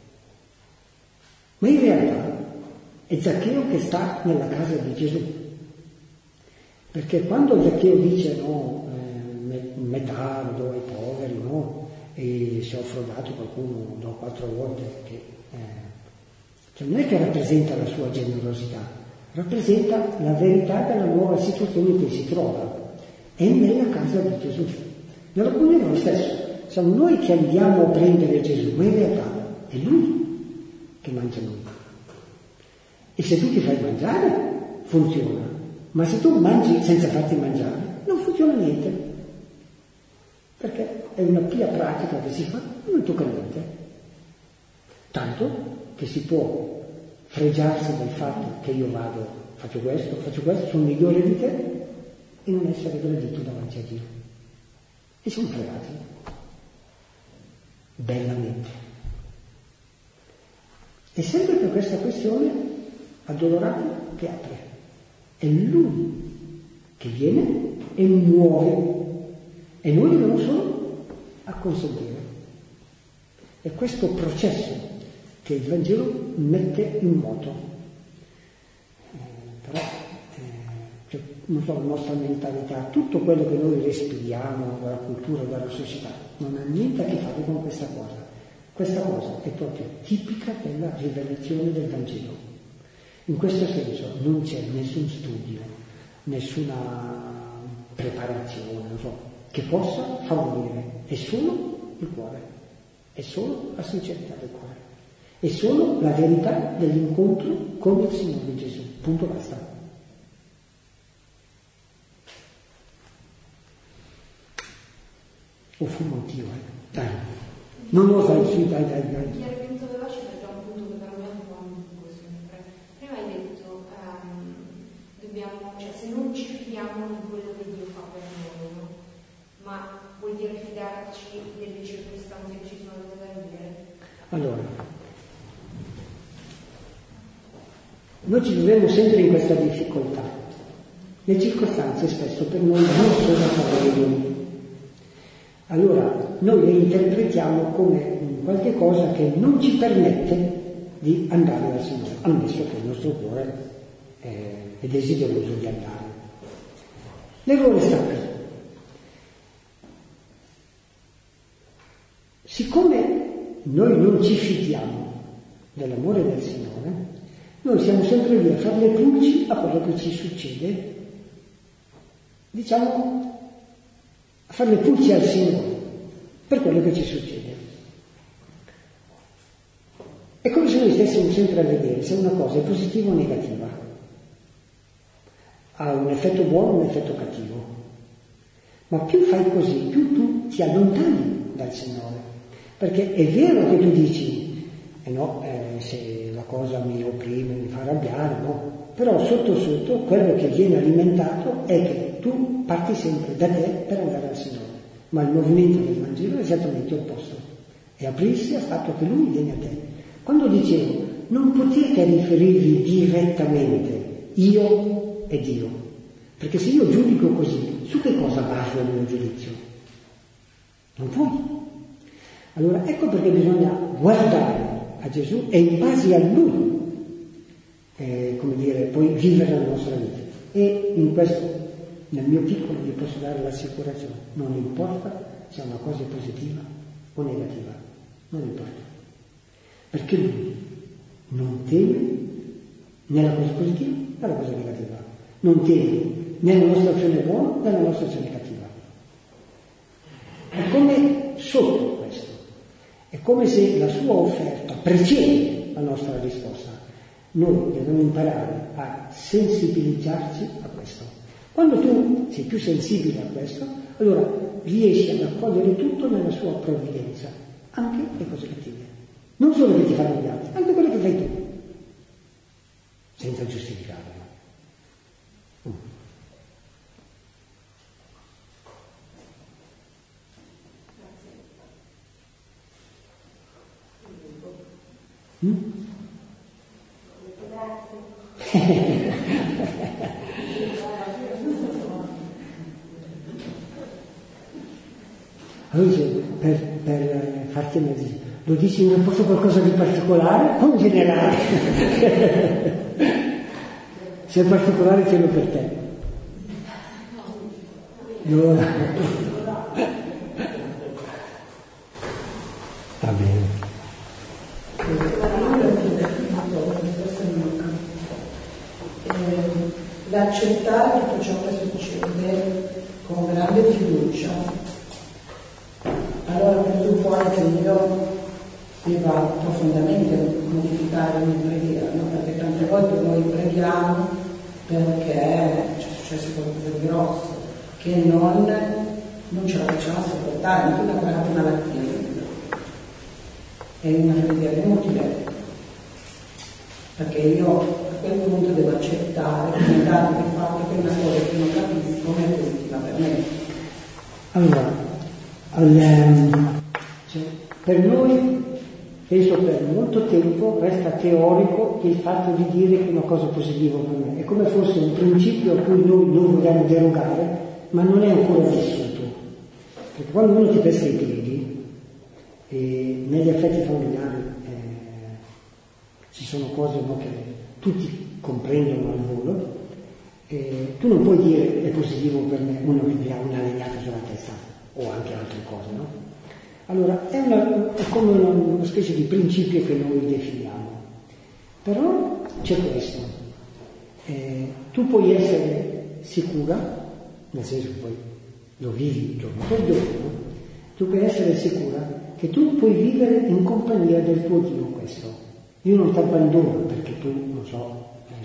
B: Ma in realtà è Zaccheo che sta nella casa di Gesù. Perché quando Zaccheo dice no, eh, metà lo do ai poveri, no, e se ho frodato qualcuno do quattro volte, che, eh, cioè non è che rappresenta la sua generosità, rappresenta la verità della nuova situazione in cui si trova. È nella casa di Gesù. Nella comunione è lo stesso. Siamo noi che andiamo a prendere Gesù, ma in realtà è Lui che mangia noi. E se tu ti fai mangiare, funziona. Ma se tu mangi senza farti mangiare, non funziona niente. Perché è una pia pratica che si fa, non tocca niente. Tanto che si può fregiarsi del fatto che io vado, faccio questo, faccio questo, sono migliore di te, e non essere gradito davanti a Dio. E siamo fregati. Bellamente. E sempre per questa questione addolorato che apre. È Lui che viene e muove. E noi dobbiamo solo acconsentire. È questo processo che il Vangelo mette in moto. Eh, però, eh, cioè, non so, la nostra mentalità, tutto quello che noi respiriamo dalla cultura, dalla società, non ha niente a che fare con questa cosa. Questa cosa è proprio tipica della rivelazione del Vangelo. In questo senso non c'è nessun studio, nessuna preparazione, non so, che possa favorire. È solo il cuore, è solo la sincerità del cuore, è solo la verità dell'incontro con il Signore Gesù. punto basta. O fumo anch'io, eh. Dai. Non lo fai, sì, dai, dai, dai.
D: Chiarimento veloce perché è un punto che per me è un po' ambiguo sempre. Prima hai detto, um, dobbiamo, cioè se non ci fidiamo di quello che Dio fa per noi, no? Ma vuol dire fidarci delle circostanze che ci sono da vivere?
B: Allora, noi ci troviamo sempre in questa difficoltà. Le circostanze spesso per noi non sono favorevoli. Allora, noi le interpretiamo come qualche cosa che non ci permette di andare dal Signore, ammesso che il nostro cuore è, è desideroso di andare. L'errore sta qui. Siccome noi non ci fidiamo dell'amore del Signore, noi siamo sempre lì a fare le pulci a quello che ci succede, diciamo, a fare le pulci al Signore per quello che ci succede. È come se noi stessimo sempre a vedere se una cosa è positiva o negativa, ha un effetto buono o un effetto cattivo. Ma più fai così, più tu ti allontani dal Signore. Perché è vero che tu dici, eh no, eh, se la cosa mi opprime, mi fa arrabbiare, no? Però sotto sotto quello che viene alimentato è che tu parti sempre da te per andare al Signore. Ma il movimento del Vangelo è esattamente opposto. È aprirsi al fatto che Lui viene a te. Quando dicevo, non potete riferirvi direttamente io e Dio, perché se io giudico così, su che cosa baso il mio giudizio? Non puoi. Allora ecco perché bisogna guardare a Gesù e in base a Lui, eh, come dire, poi vivere la nostra vita. E in questo, nel mio piccolo, vi posso dare l'assicurazione, non importa se una cosa è positiva o negativa, non importa. Perché Lui non teme né la cosa positiva né la cosa negativa, non teme né la nostra azione buona né la nostra azione cattiva. È come sotto questo. È come se la sua offerta precede la nostra risposta. Noi dobbiamo imparare a sensibilizzarci a questo. Quando tu sei più sensibile a questo, allora riesci ad accogliere tutto nella sua provvidenza, anche le cose cattive. Non solo che ti fanno gli altri, anche quelle che fai tu, senza giustificarle. Mm. Mm? Allora, per, per farti una visita, lo dici in rapporto a qualcosa di particolare o in generale? Se è particolare tienilo per te. No. Va bene.
E: L'accettare tutto ciò che succede con grande fiducia, allora presuppone che io debba profondamente modificare la mia preghiera, no? Perché tante volte noi preghiamo perché c'è successo qualcosa di grosso, che non, non ce la facciamo sopportare, anche una grave malattia. È una preghiera inutile, perché io a quel punto devo accettare come dato il fatto che una cosa che non capisco non è positiva per me.
B: Allora, al, cioè, per noi, penso per molto tempo, resta teorico il fatto di dire che una cosa è positiva per me. È come fosse un principio a cui noi non vogliamo derogare, ma non è ancora vissuto. Perché quando uno ti pesta i piedi, e negli affetti familiari eh, ci sono cose no, che tutti comprendono al volo, eh, tu non puoi dire è positivo per me uno che ti ha una legnata sulla testa o anche altre cose, no? Allora è, una, è come una, una specie di principio che noi definiamo, però c'è questo, eh, tu puoi essere sicura, nel senso che poi lo vivi giorno per giorno, tu puoi essere sicura che tu puoi vivere in compagnia del tuo Dio questo. Io non ti abbandono perché tu, non so,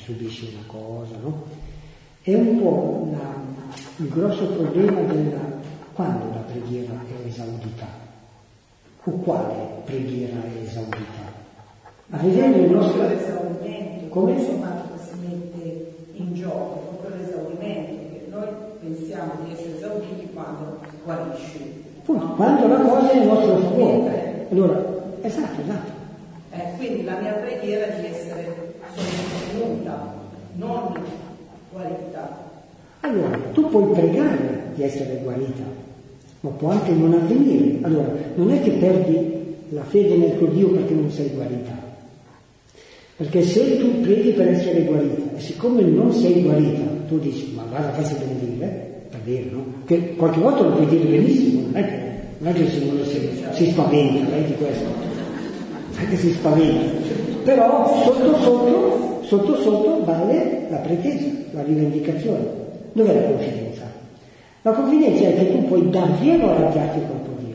B: subisci una cosa, no? È un po' la, il grosso problema della quando la preghiera è esaudita o quale preghiera è esaudita. Ma vedendo il nostro
E: esaurimento, come insomma si mette in gioco, proprio l'esaurimento, che noi pensiamo di essere esauditi quando guarisci.
B: Appunto, no? Quando la cosa è nel nostro favore. Allora, esatto, esatto.
E: Eh, quindi la mia preghiera è di essere sostenuta, non guarita.
B: Allora, tu puoi pregare di essere guarita, ma può anche non avvenire. Allora, non è che perdi la fede nel tuo Dio perché non sei guarita. Perché se tu preghi per essere guarita, e siccome non sei guarita, tu dici, ma guarda che si deve dire, per dire, no? Che qualche volta lo puoi dire benissimo, non è che, non è che se uno si, si spaventa, lei di questo, non è che si spaventa. Però sotto sotto, sotto sotto vale la pretesa, la rivendicazione. Dov'è la confidenza? La confidenza è che tu puoi davvero arrabbiarti contro Dio.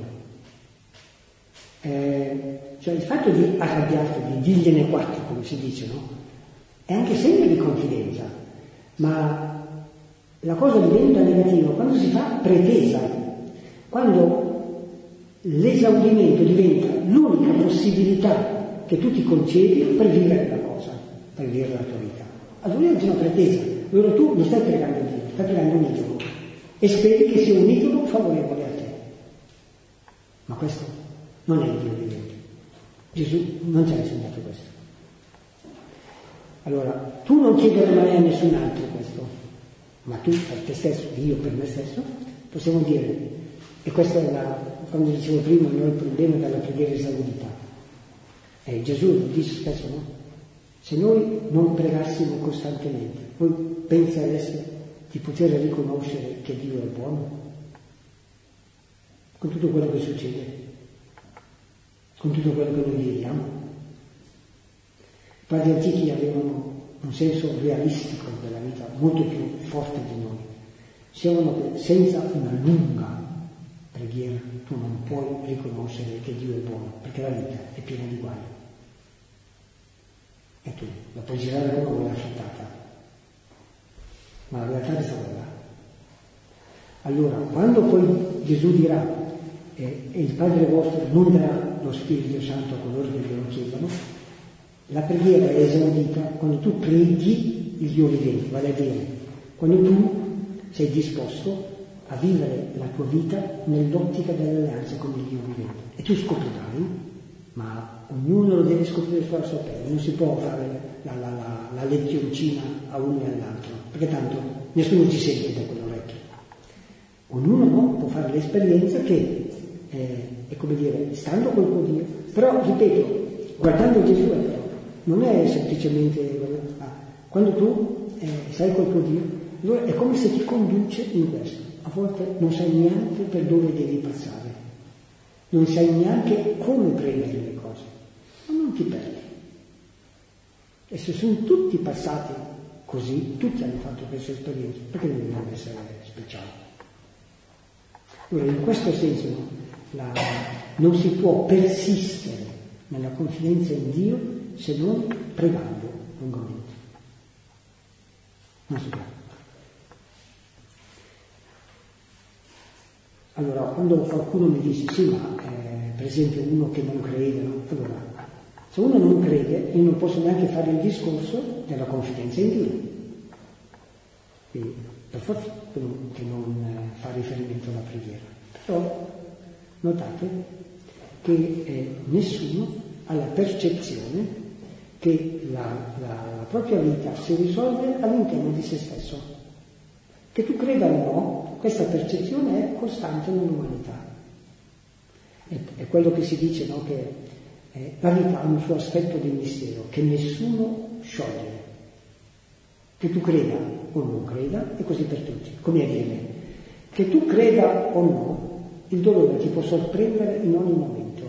B: Eh, cioè il fatto di arrabbiarti, di dirgliene quattro, come si dice, no? È anche segno di confidenza, ma la cosa diventa negativa quando si fa pretesa, quando l'esaudimento diventa l'unica possibilità che tu ti concedi per vivere la cosa, per vivere la tua vita. Allora è una pretesa, allora tu non stai pregando Dio, stai pregando un idolo e speri che sia un idolo favorevole a te. Ma questo non è il Dio vivente. Gesù non ci ha insegnato questo. Allora, tu non chiedere mai a nessun altro questo, ma tu per te stesso, io per me stesso, possiamo dire, e questo è la, quando dicevo prima, noi il problema della preghiera esaudita. E Gesù lo dice spesso, no? Se noi non pregassimo costantemente, voi pensereste di poter riconoscere che Dio è buono? Con tutto quello che succede, con tutto quello che noi viviamo. I padri antichi avevano un senso realistico della vita molto più forte di noi. Dicevano che senza una lunga preghiera tu non puoi riconoscere che Dio è buono, perché la vita è piena di guai. E tu la puoi girare come una frittata, ma la realtà è stata là. Allora, quando poi Gesù dirà eh, e il Padre vostro non darà lo Spirito Santo a coloro che glielo chiedono, la preghiera è esaudita quando tu preghi il Dio vivente, vale a dire, quando tu sei disposto a vivere la tua vita nell'ottica dell'alleanza con il Dio vivente. E tu scoprirai, ma ognuno lo deve scoprire sulla sua pelle, non si può fare la, la, la, la lezioncina a uno e all'altro, perché tanto nessuno ci sente da quell'orecchio. Ognuno no, può fare l'esperienza che eh, è come dire, stando col tuo Dio, però ripeto, guardando Gesù è però, non è semplicemente, ah, quando tu eh, sei col tuo Dio, è come se ti conduce in questo. A volte non sai neanche per dove devi passare, non sai neanche come prendere le cose, ma non ti perdi. E se sono tutti passati così, tutti hanno fatto questa esperienza, perché non dobbiamo essere speciali? Allora, in questo senso no, la, non si può persistere nella confidenza in Dio se non pregando lungamente. Non si può. Allora, quando qualcuno mi dice, sì, ma eh, per esempio uno che non crede, no? Allora, se uno non crede, io non posso neanche fare il discorso della confidenza in Dio. Quindi, per forza che non, che non eh, fa riferimento alla preghiera. Però, notate che eh, nessuno ha la percezione che la, la, la propria vita si risolve all'interno di se stesso. Che tu creda o no, questa percezione è costante nell'umanità. È, è quello che si dice, no? Che eh, la vita ha un suo aspetto di mistero che nessuno scioglie. Che tu creda o non creda, è così per tutti. Come avviene? Che tu creda o no, il dolore ti può sorprendere in ogni momento.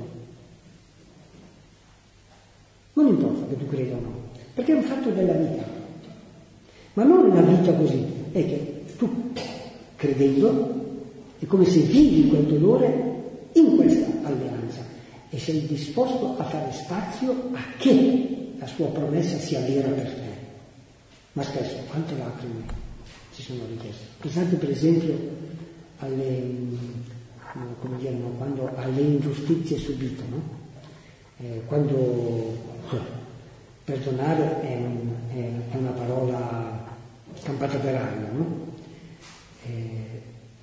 B: Non importa che tu creda o no, perché è un fatto della vita. Ma non una vita così, è che tu, credendo, è come se vivi quel dolore in questa alleanza e sei disposto a fare spazio a che la sua promessa sia vera per te. ma spesso quante lacrime ci sono richieste. Pensate per esempio alle, come dire, no? Quando alle ingiustizie subite, no? Eh, quando eh, perdonare è, un, è, è una parola campata per aria, no? Eh,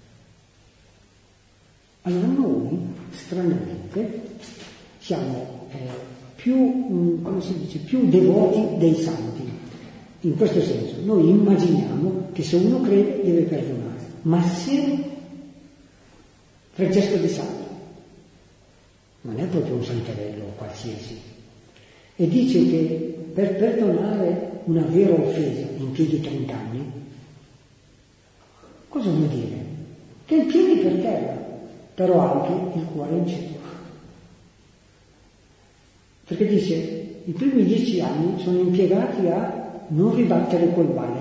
B: allora noi, stranamente, siamo eh, più, mh, come si dice, più devoti dei santi. In questo senso, noi immaginiamo che se uno crede deve perdonare, ma se Francesco di Sales non è proprio un santarello qualsiasi, e dice che per perdonare una vera offesa impieghi trent'anni, cosa vuol dire? Che i piedi per terra, però anche il cuore in cielo. Perché dice, i primi dieci anni sono impiegati a non ribattere quel male.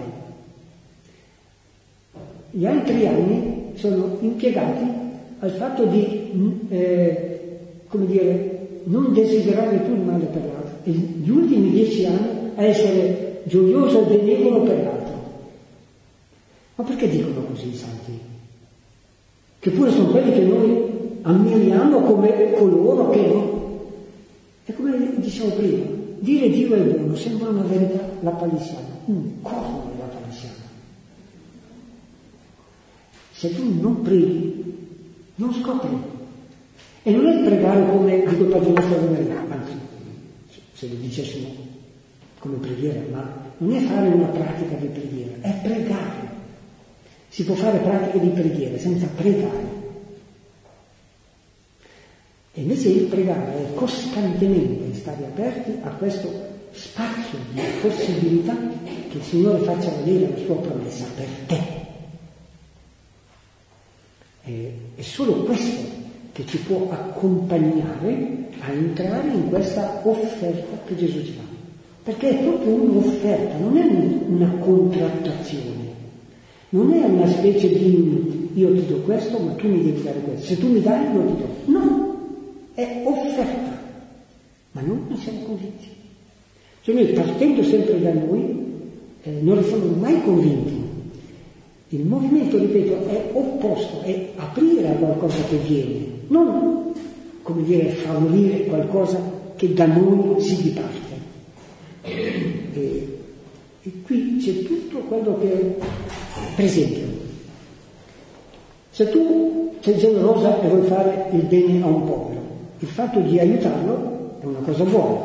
B: Gli altri anni sono impiegati al fatto di, eh, come dire, non desiderare più il male per l'altro. E gli ultimi dieci anni a essere gioioso e benevolo per l'altro. Ma perché dicono così i santi? Che pure sono quelli che noi ammiriamo come coloro che non. E come dicevo prima, dire Dio è buono sembra una verità lapalissiana, un corno lapalissiano. Se tu non preghi, non scopri. E non è pregare come dico il Padre nostro di Maria, anzi, se lo dicessimo come preghiera, ma non è fare una pratica di preghiera, è pregare. Si può fare pratiche di preghiera senza pregare. E invece il pregare è costantemente stare aperti a questo spazio di possibilità che il Signore faccia valere la sua promessa per te. E, è solo questo che ci può accompagnare a entrare in questa offerta che Gesù ci fa. Perché è proprio un'offerta, non è una contrattazione, non è una specie di io ti do questo ma tu mi devi dare questo, se tu mi dai io ti do. No! È offerta, ma noi non siamo convinti. Cioè noi, partendo sempre da noi, eh, non siamo mai convinti. Il movimento, ripeto, è opposto, è aprire a qualcosa che viene, non, come dire, favorire qualcosa che da noi si diparte. E, e qui c'è tutto quello che, per esempio, se tu sei generosa e vuoi fare il bene a un povero, il fatto di aiutarlo è una cosa buona.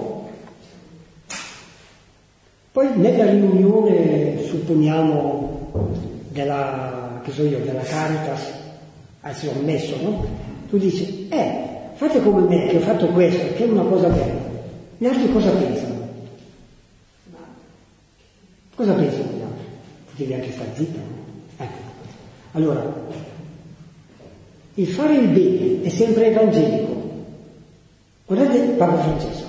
B: Poi nella riunione, supponiamo, della, che so io, della Caritas, essere ammesso, no? Tu dici, eh, fate come me che ho fatto questo, che è una cosa bella. Gli altri cosa pensano? Cosa pensano gli altri? Devi anche stare zitta, no? Ecco. Allora, il fare il bene è sempre evangelico. Guardate Papa Francesco,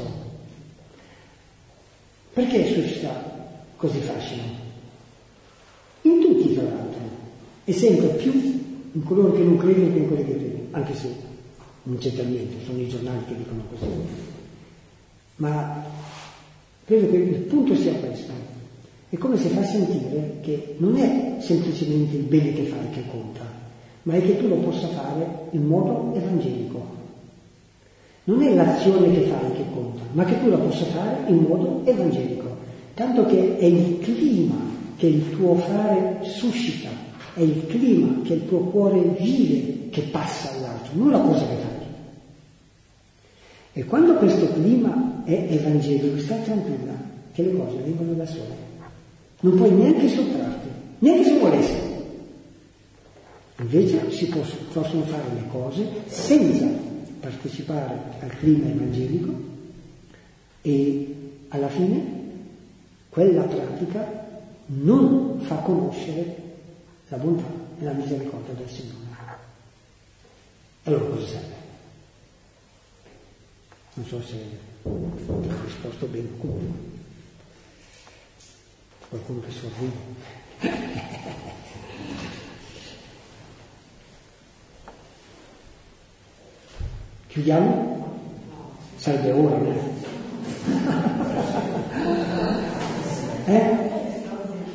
B: perché suscita così fascino? In tutti, tra l'altro, e sempre più in coloro che non credono che in quelli che credono, anche se non c'entra niente, sono i giornali che dicono così. Ma credo che il punto sia questo, è come se fa sentire che non è semplicemente il bene che fai che conta, ma è che tu lo possa fare in modo evangelico. Non è l'azione che fai che conta, ma che tu la possa fare in modo evangelico. Tanto che è il clima che il tuo fare suscita, è il clima che il tuo cuore vive che passa all'altro, non la cosa che fai. E quando questo clima è evangelico, stai tranquilla che le cose vengono da sole. Non puoi neanche sottrarti, neanche se volessi. Invece si possono fare le cose senza partecipare al clima evangelico e alla fine quella pratica non fa conoscere la bontà e la misericordia del Signore. Allora cosa serve? Non so se ho risposto bene, comunque qualcuno che sorride. Chiudiamo? Sarebbe ora, no? Eh?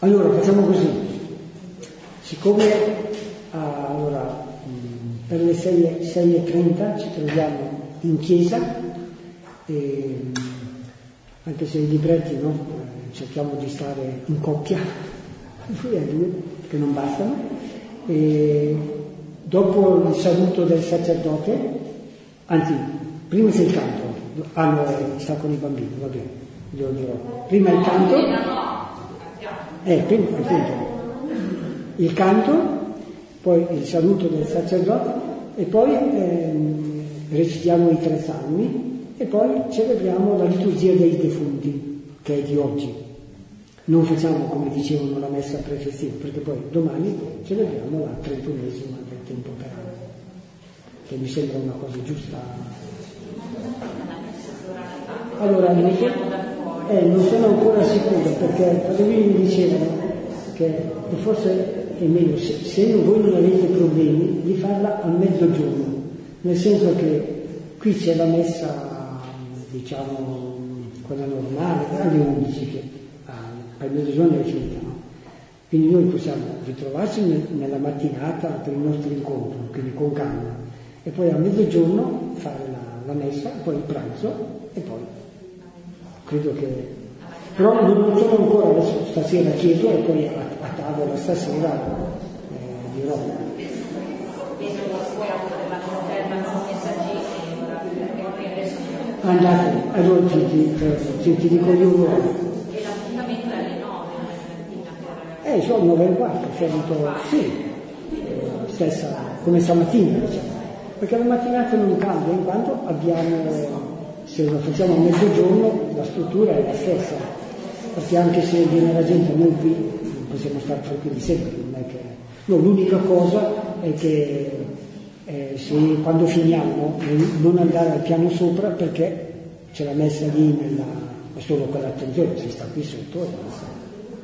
B: Allora facciamo così, siccome ah, allora, per le sei e trenta ci troviamo in chiesa, e, anche se i libretti no, cerchiamo di stare in coppia, due a due, che non bastano, e dopo il saluto del sacerdote, anzi, prima c'è il canto, ah no, sta con i bambini, va bene, glielo dirò. Prima il canto, eh, prima, appunto, il canto, poi il saluto del sacerdote e poi ehm, recitiamo i tre salmi e poi celebriamo la liturgia dei defunti, che è di oggi. Non facciamo, come dicevano, la messa prefettiva, perché poi domani celebriamo la trentunesima del temporaneo, che mi sembra una cosa giusta. Allora, non sono, eh, non sono ancora sicuro, perché Padovini mi dicevano che forse è meglio, se, se voi non avete problemi, di farla a mezzogiorno, nel senso che qui c'è la messa, diciamo, quella normale, alle undici, che al mezzogiorno è finita, no? Quindi noi possiamo ritrovarci nel, nella mattinata per il nostro incontro, quindi con calma, e poi a mezzogiorno fare la, la messa, poi il pranzo e poi credo che... Però non sono ancora, adesso stasera chiedo e poi a, a tavola stasera eh, dirò. Andate, allora ti, ti, ti, ti dico io ora. Eh, sono nove e quarto, solito, sì, eh, stessa, come stamattina, diciamo. Perché la mattinata non cambia, in quanto abbiamo, se lo facciamo a mezzogiorno, la struttura è la stessa. Perché anche se viene la gente, noi qui possiamo stare tranquilli sempre, non è che... No, l'unica cosa è che eh, se quando finiamo non andare al piano sopra, perché c'è la messa lì nella... solo con l'attenzione, si sta qui sotto e basta.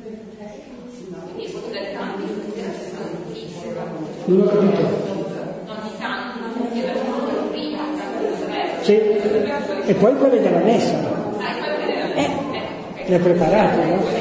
B: Non ho capito. Sì. E poi quelle della messa. Eh, le preparate, no?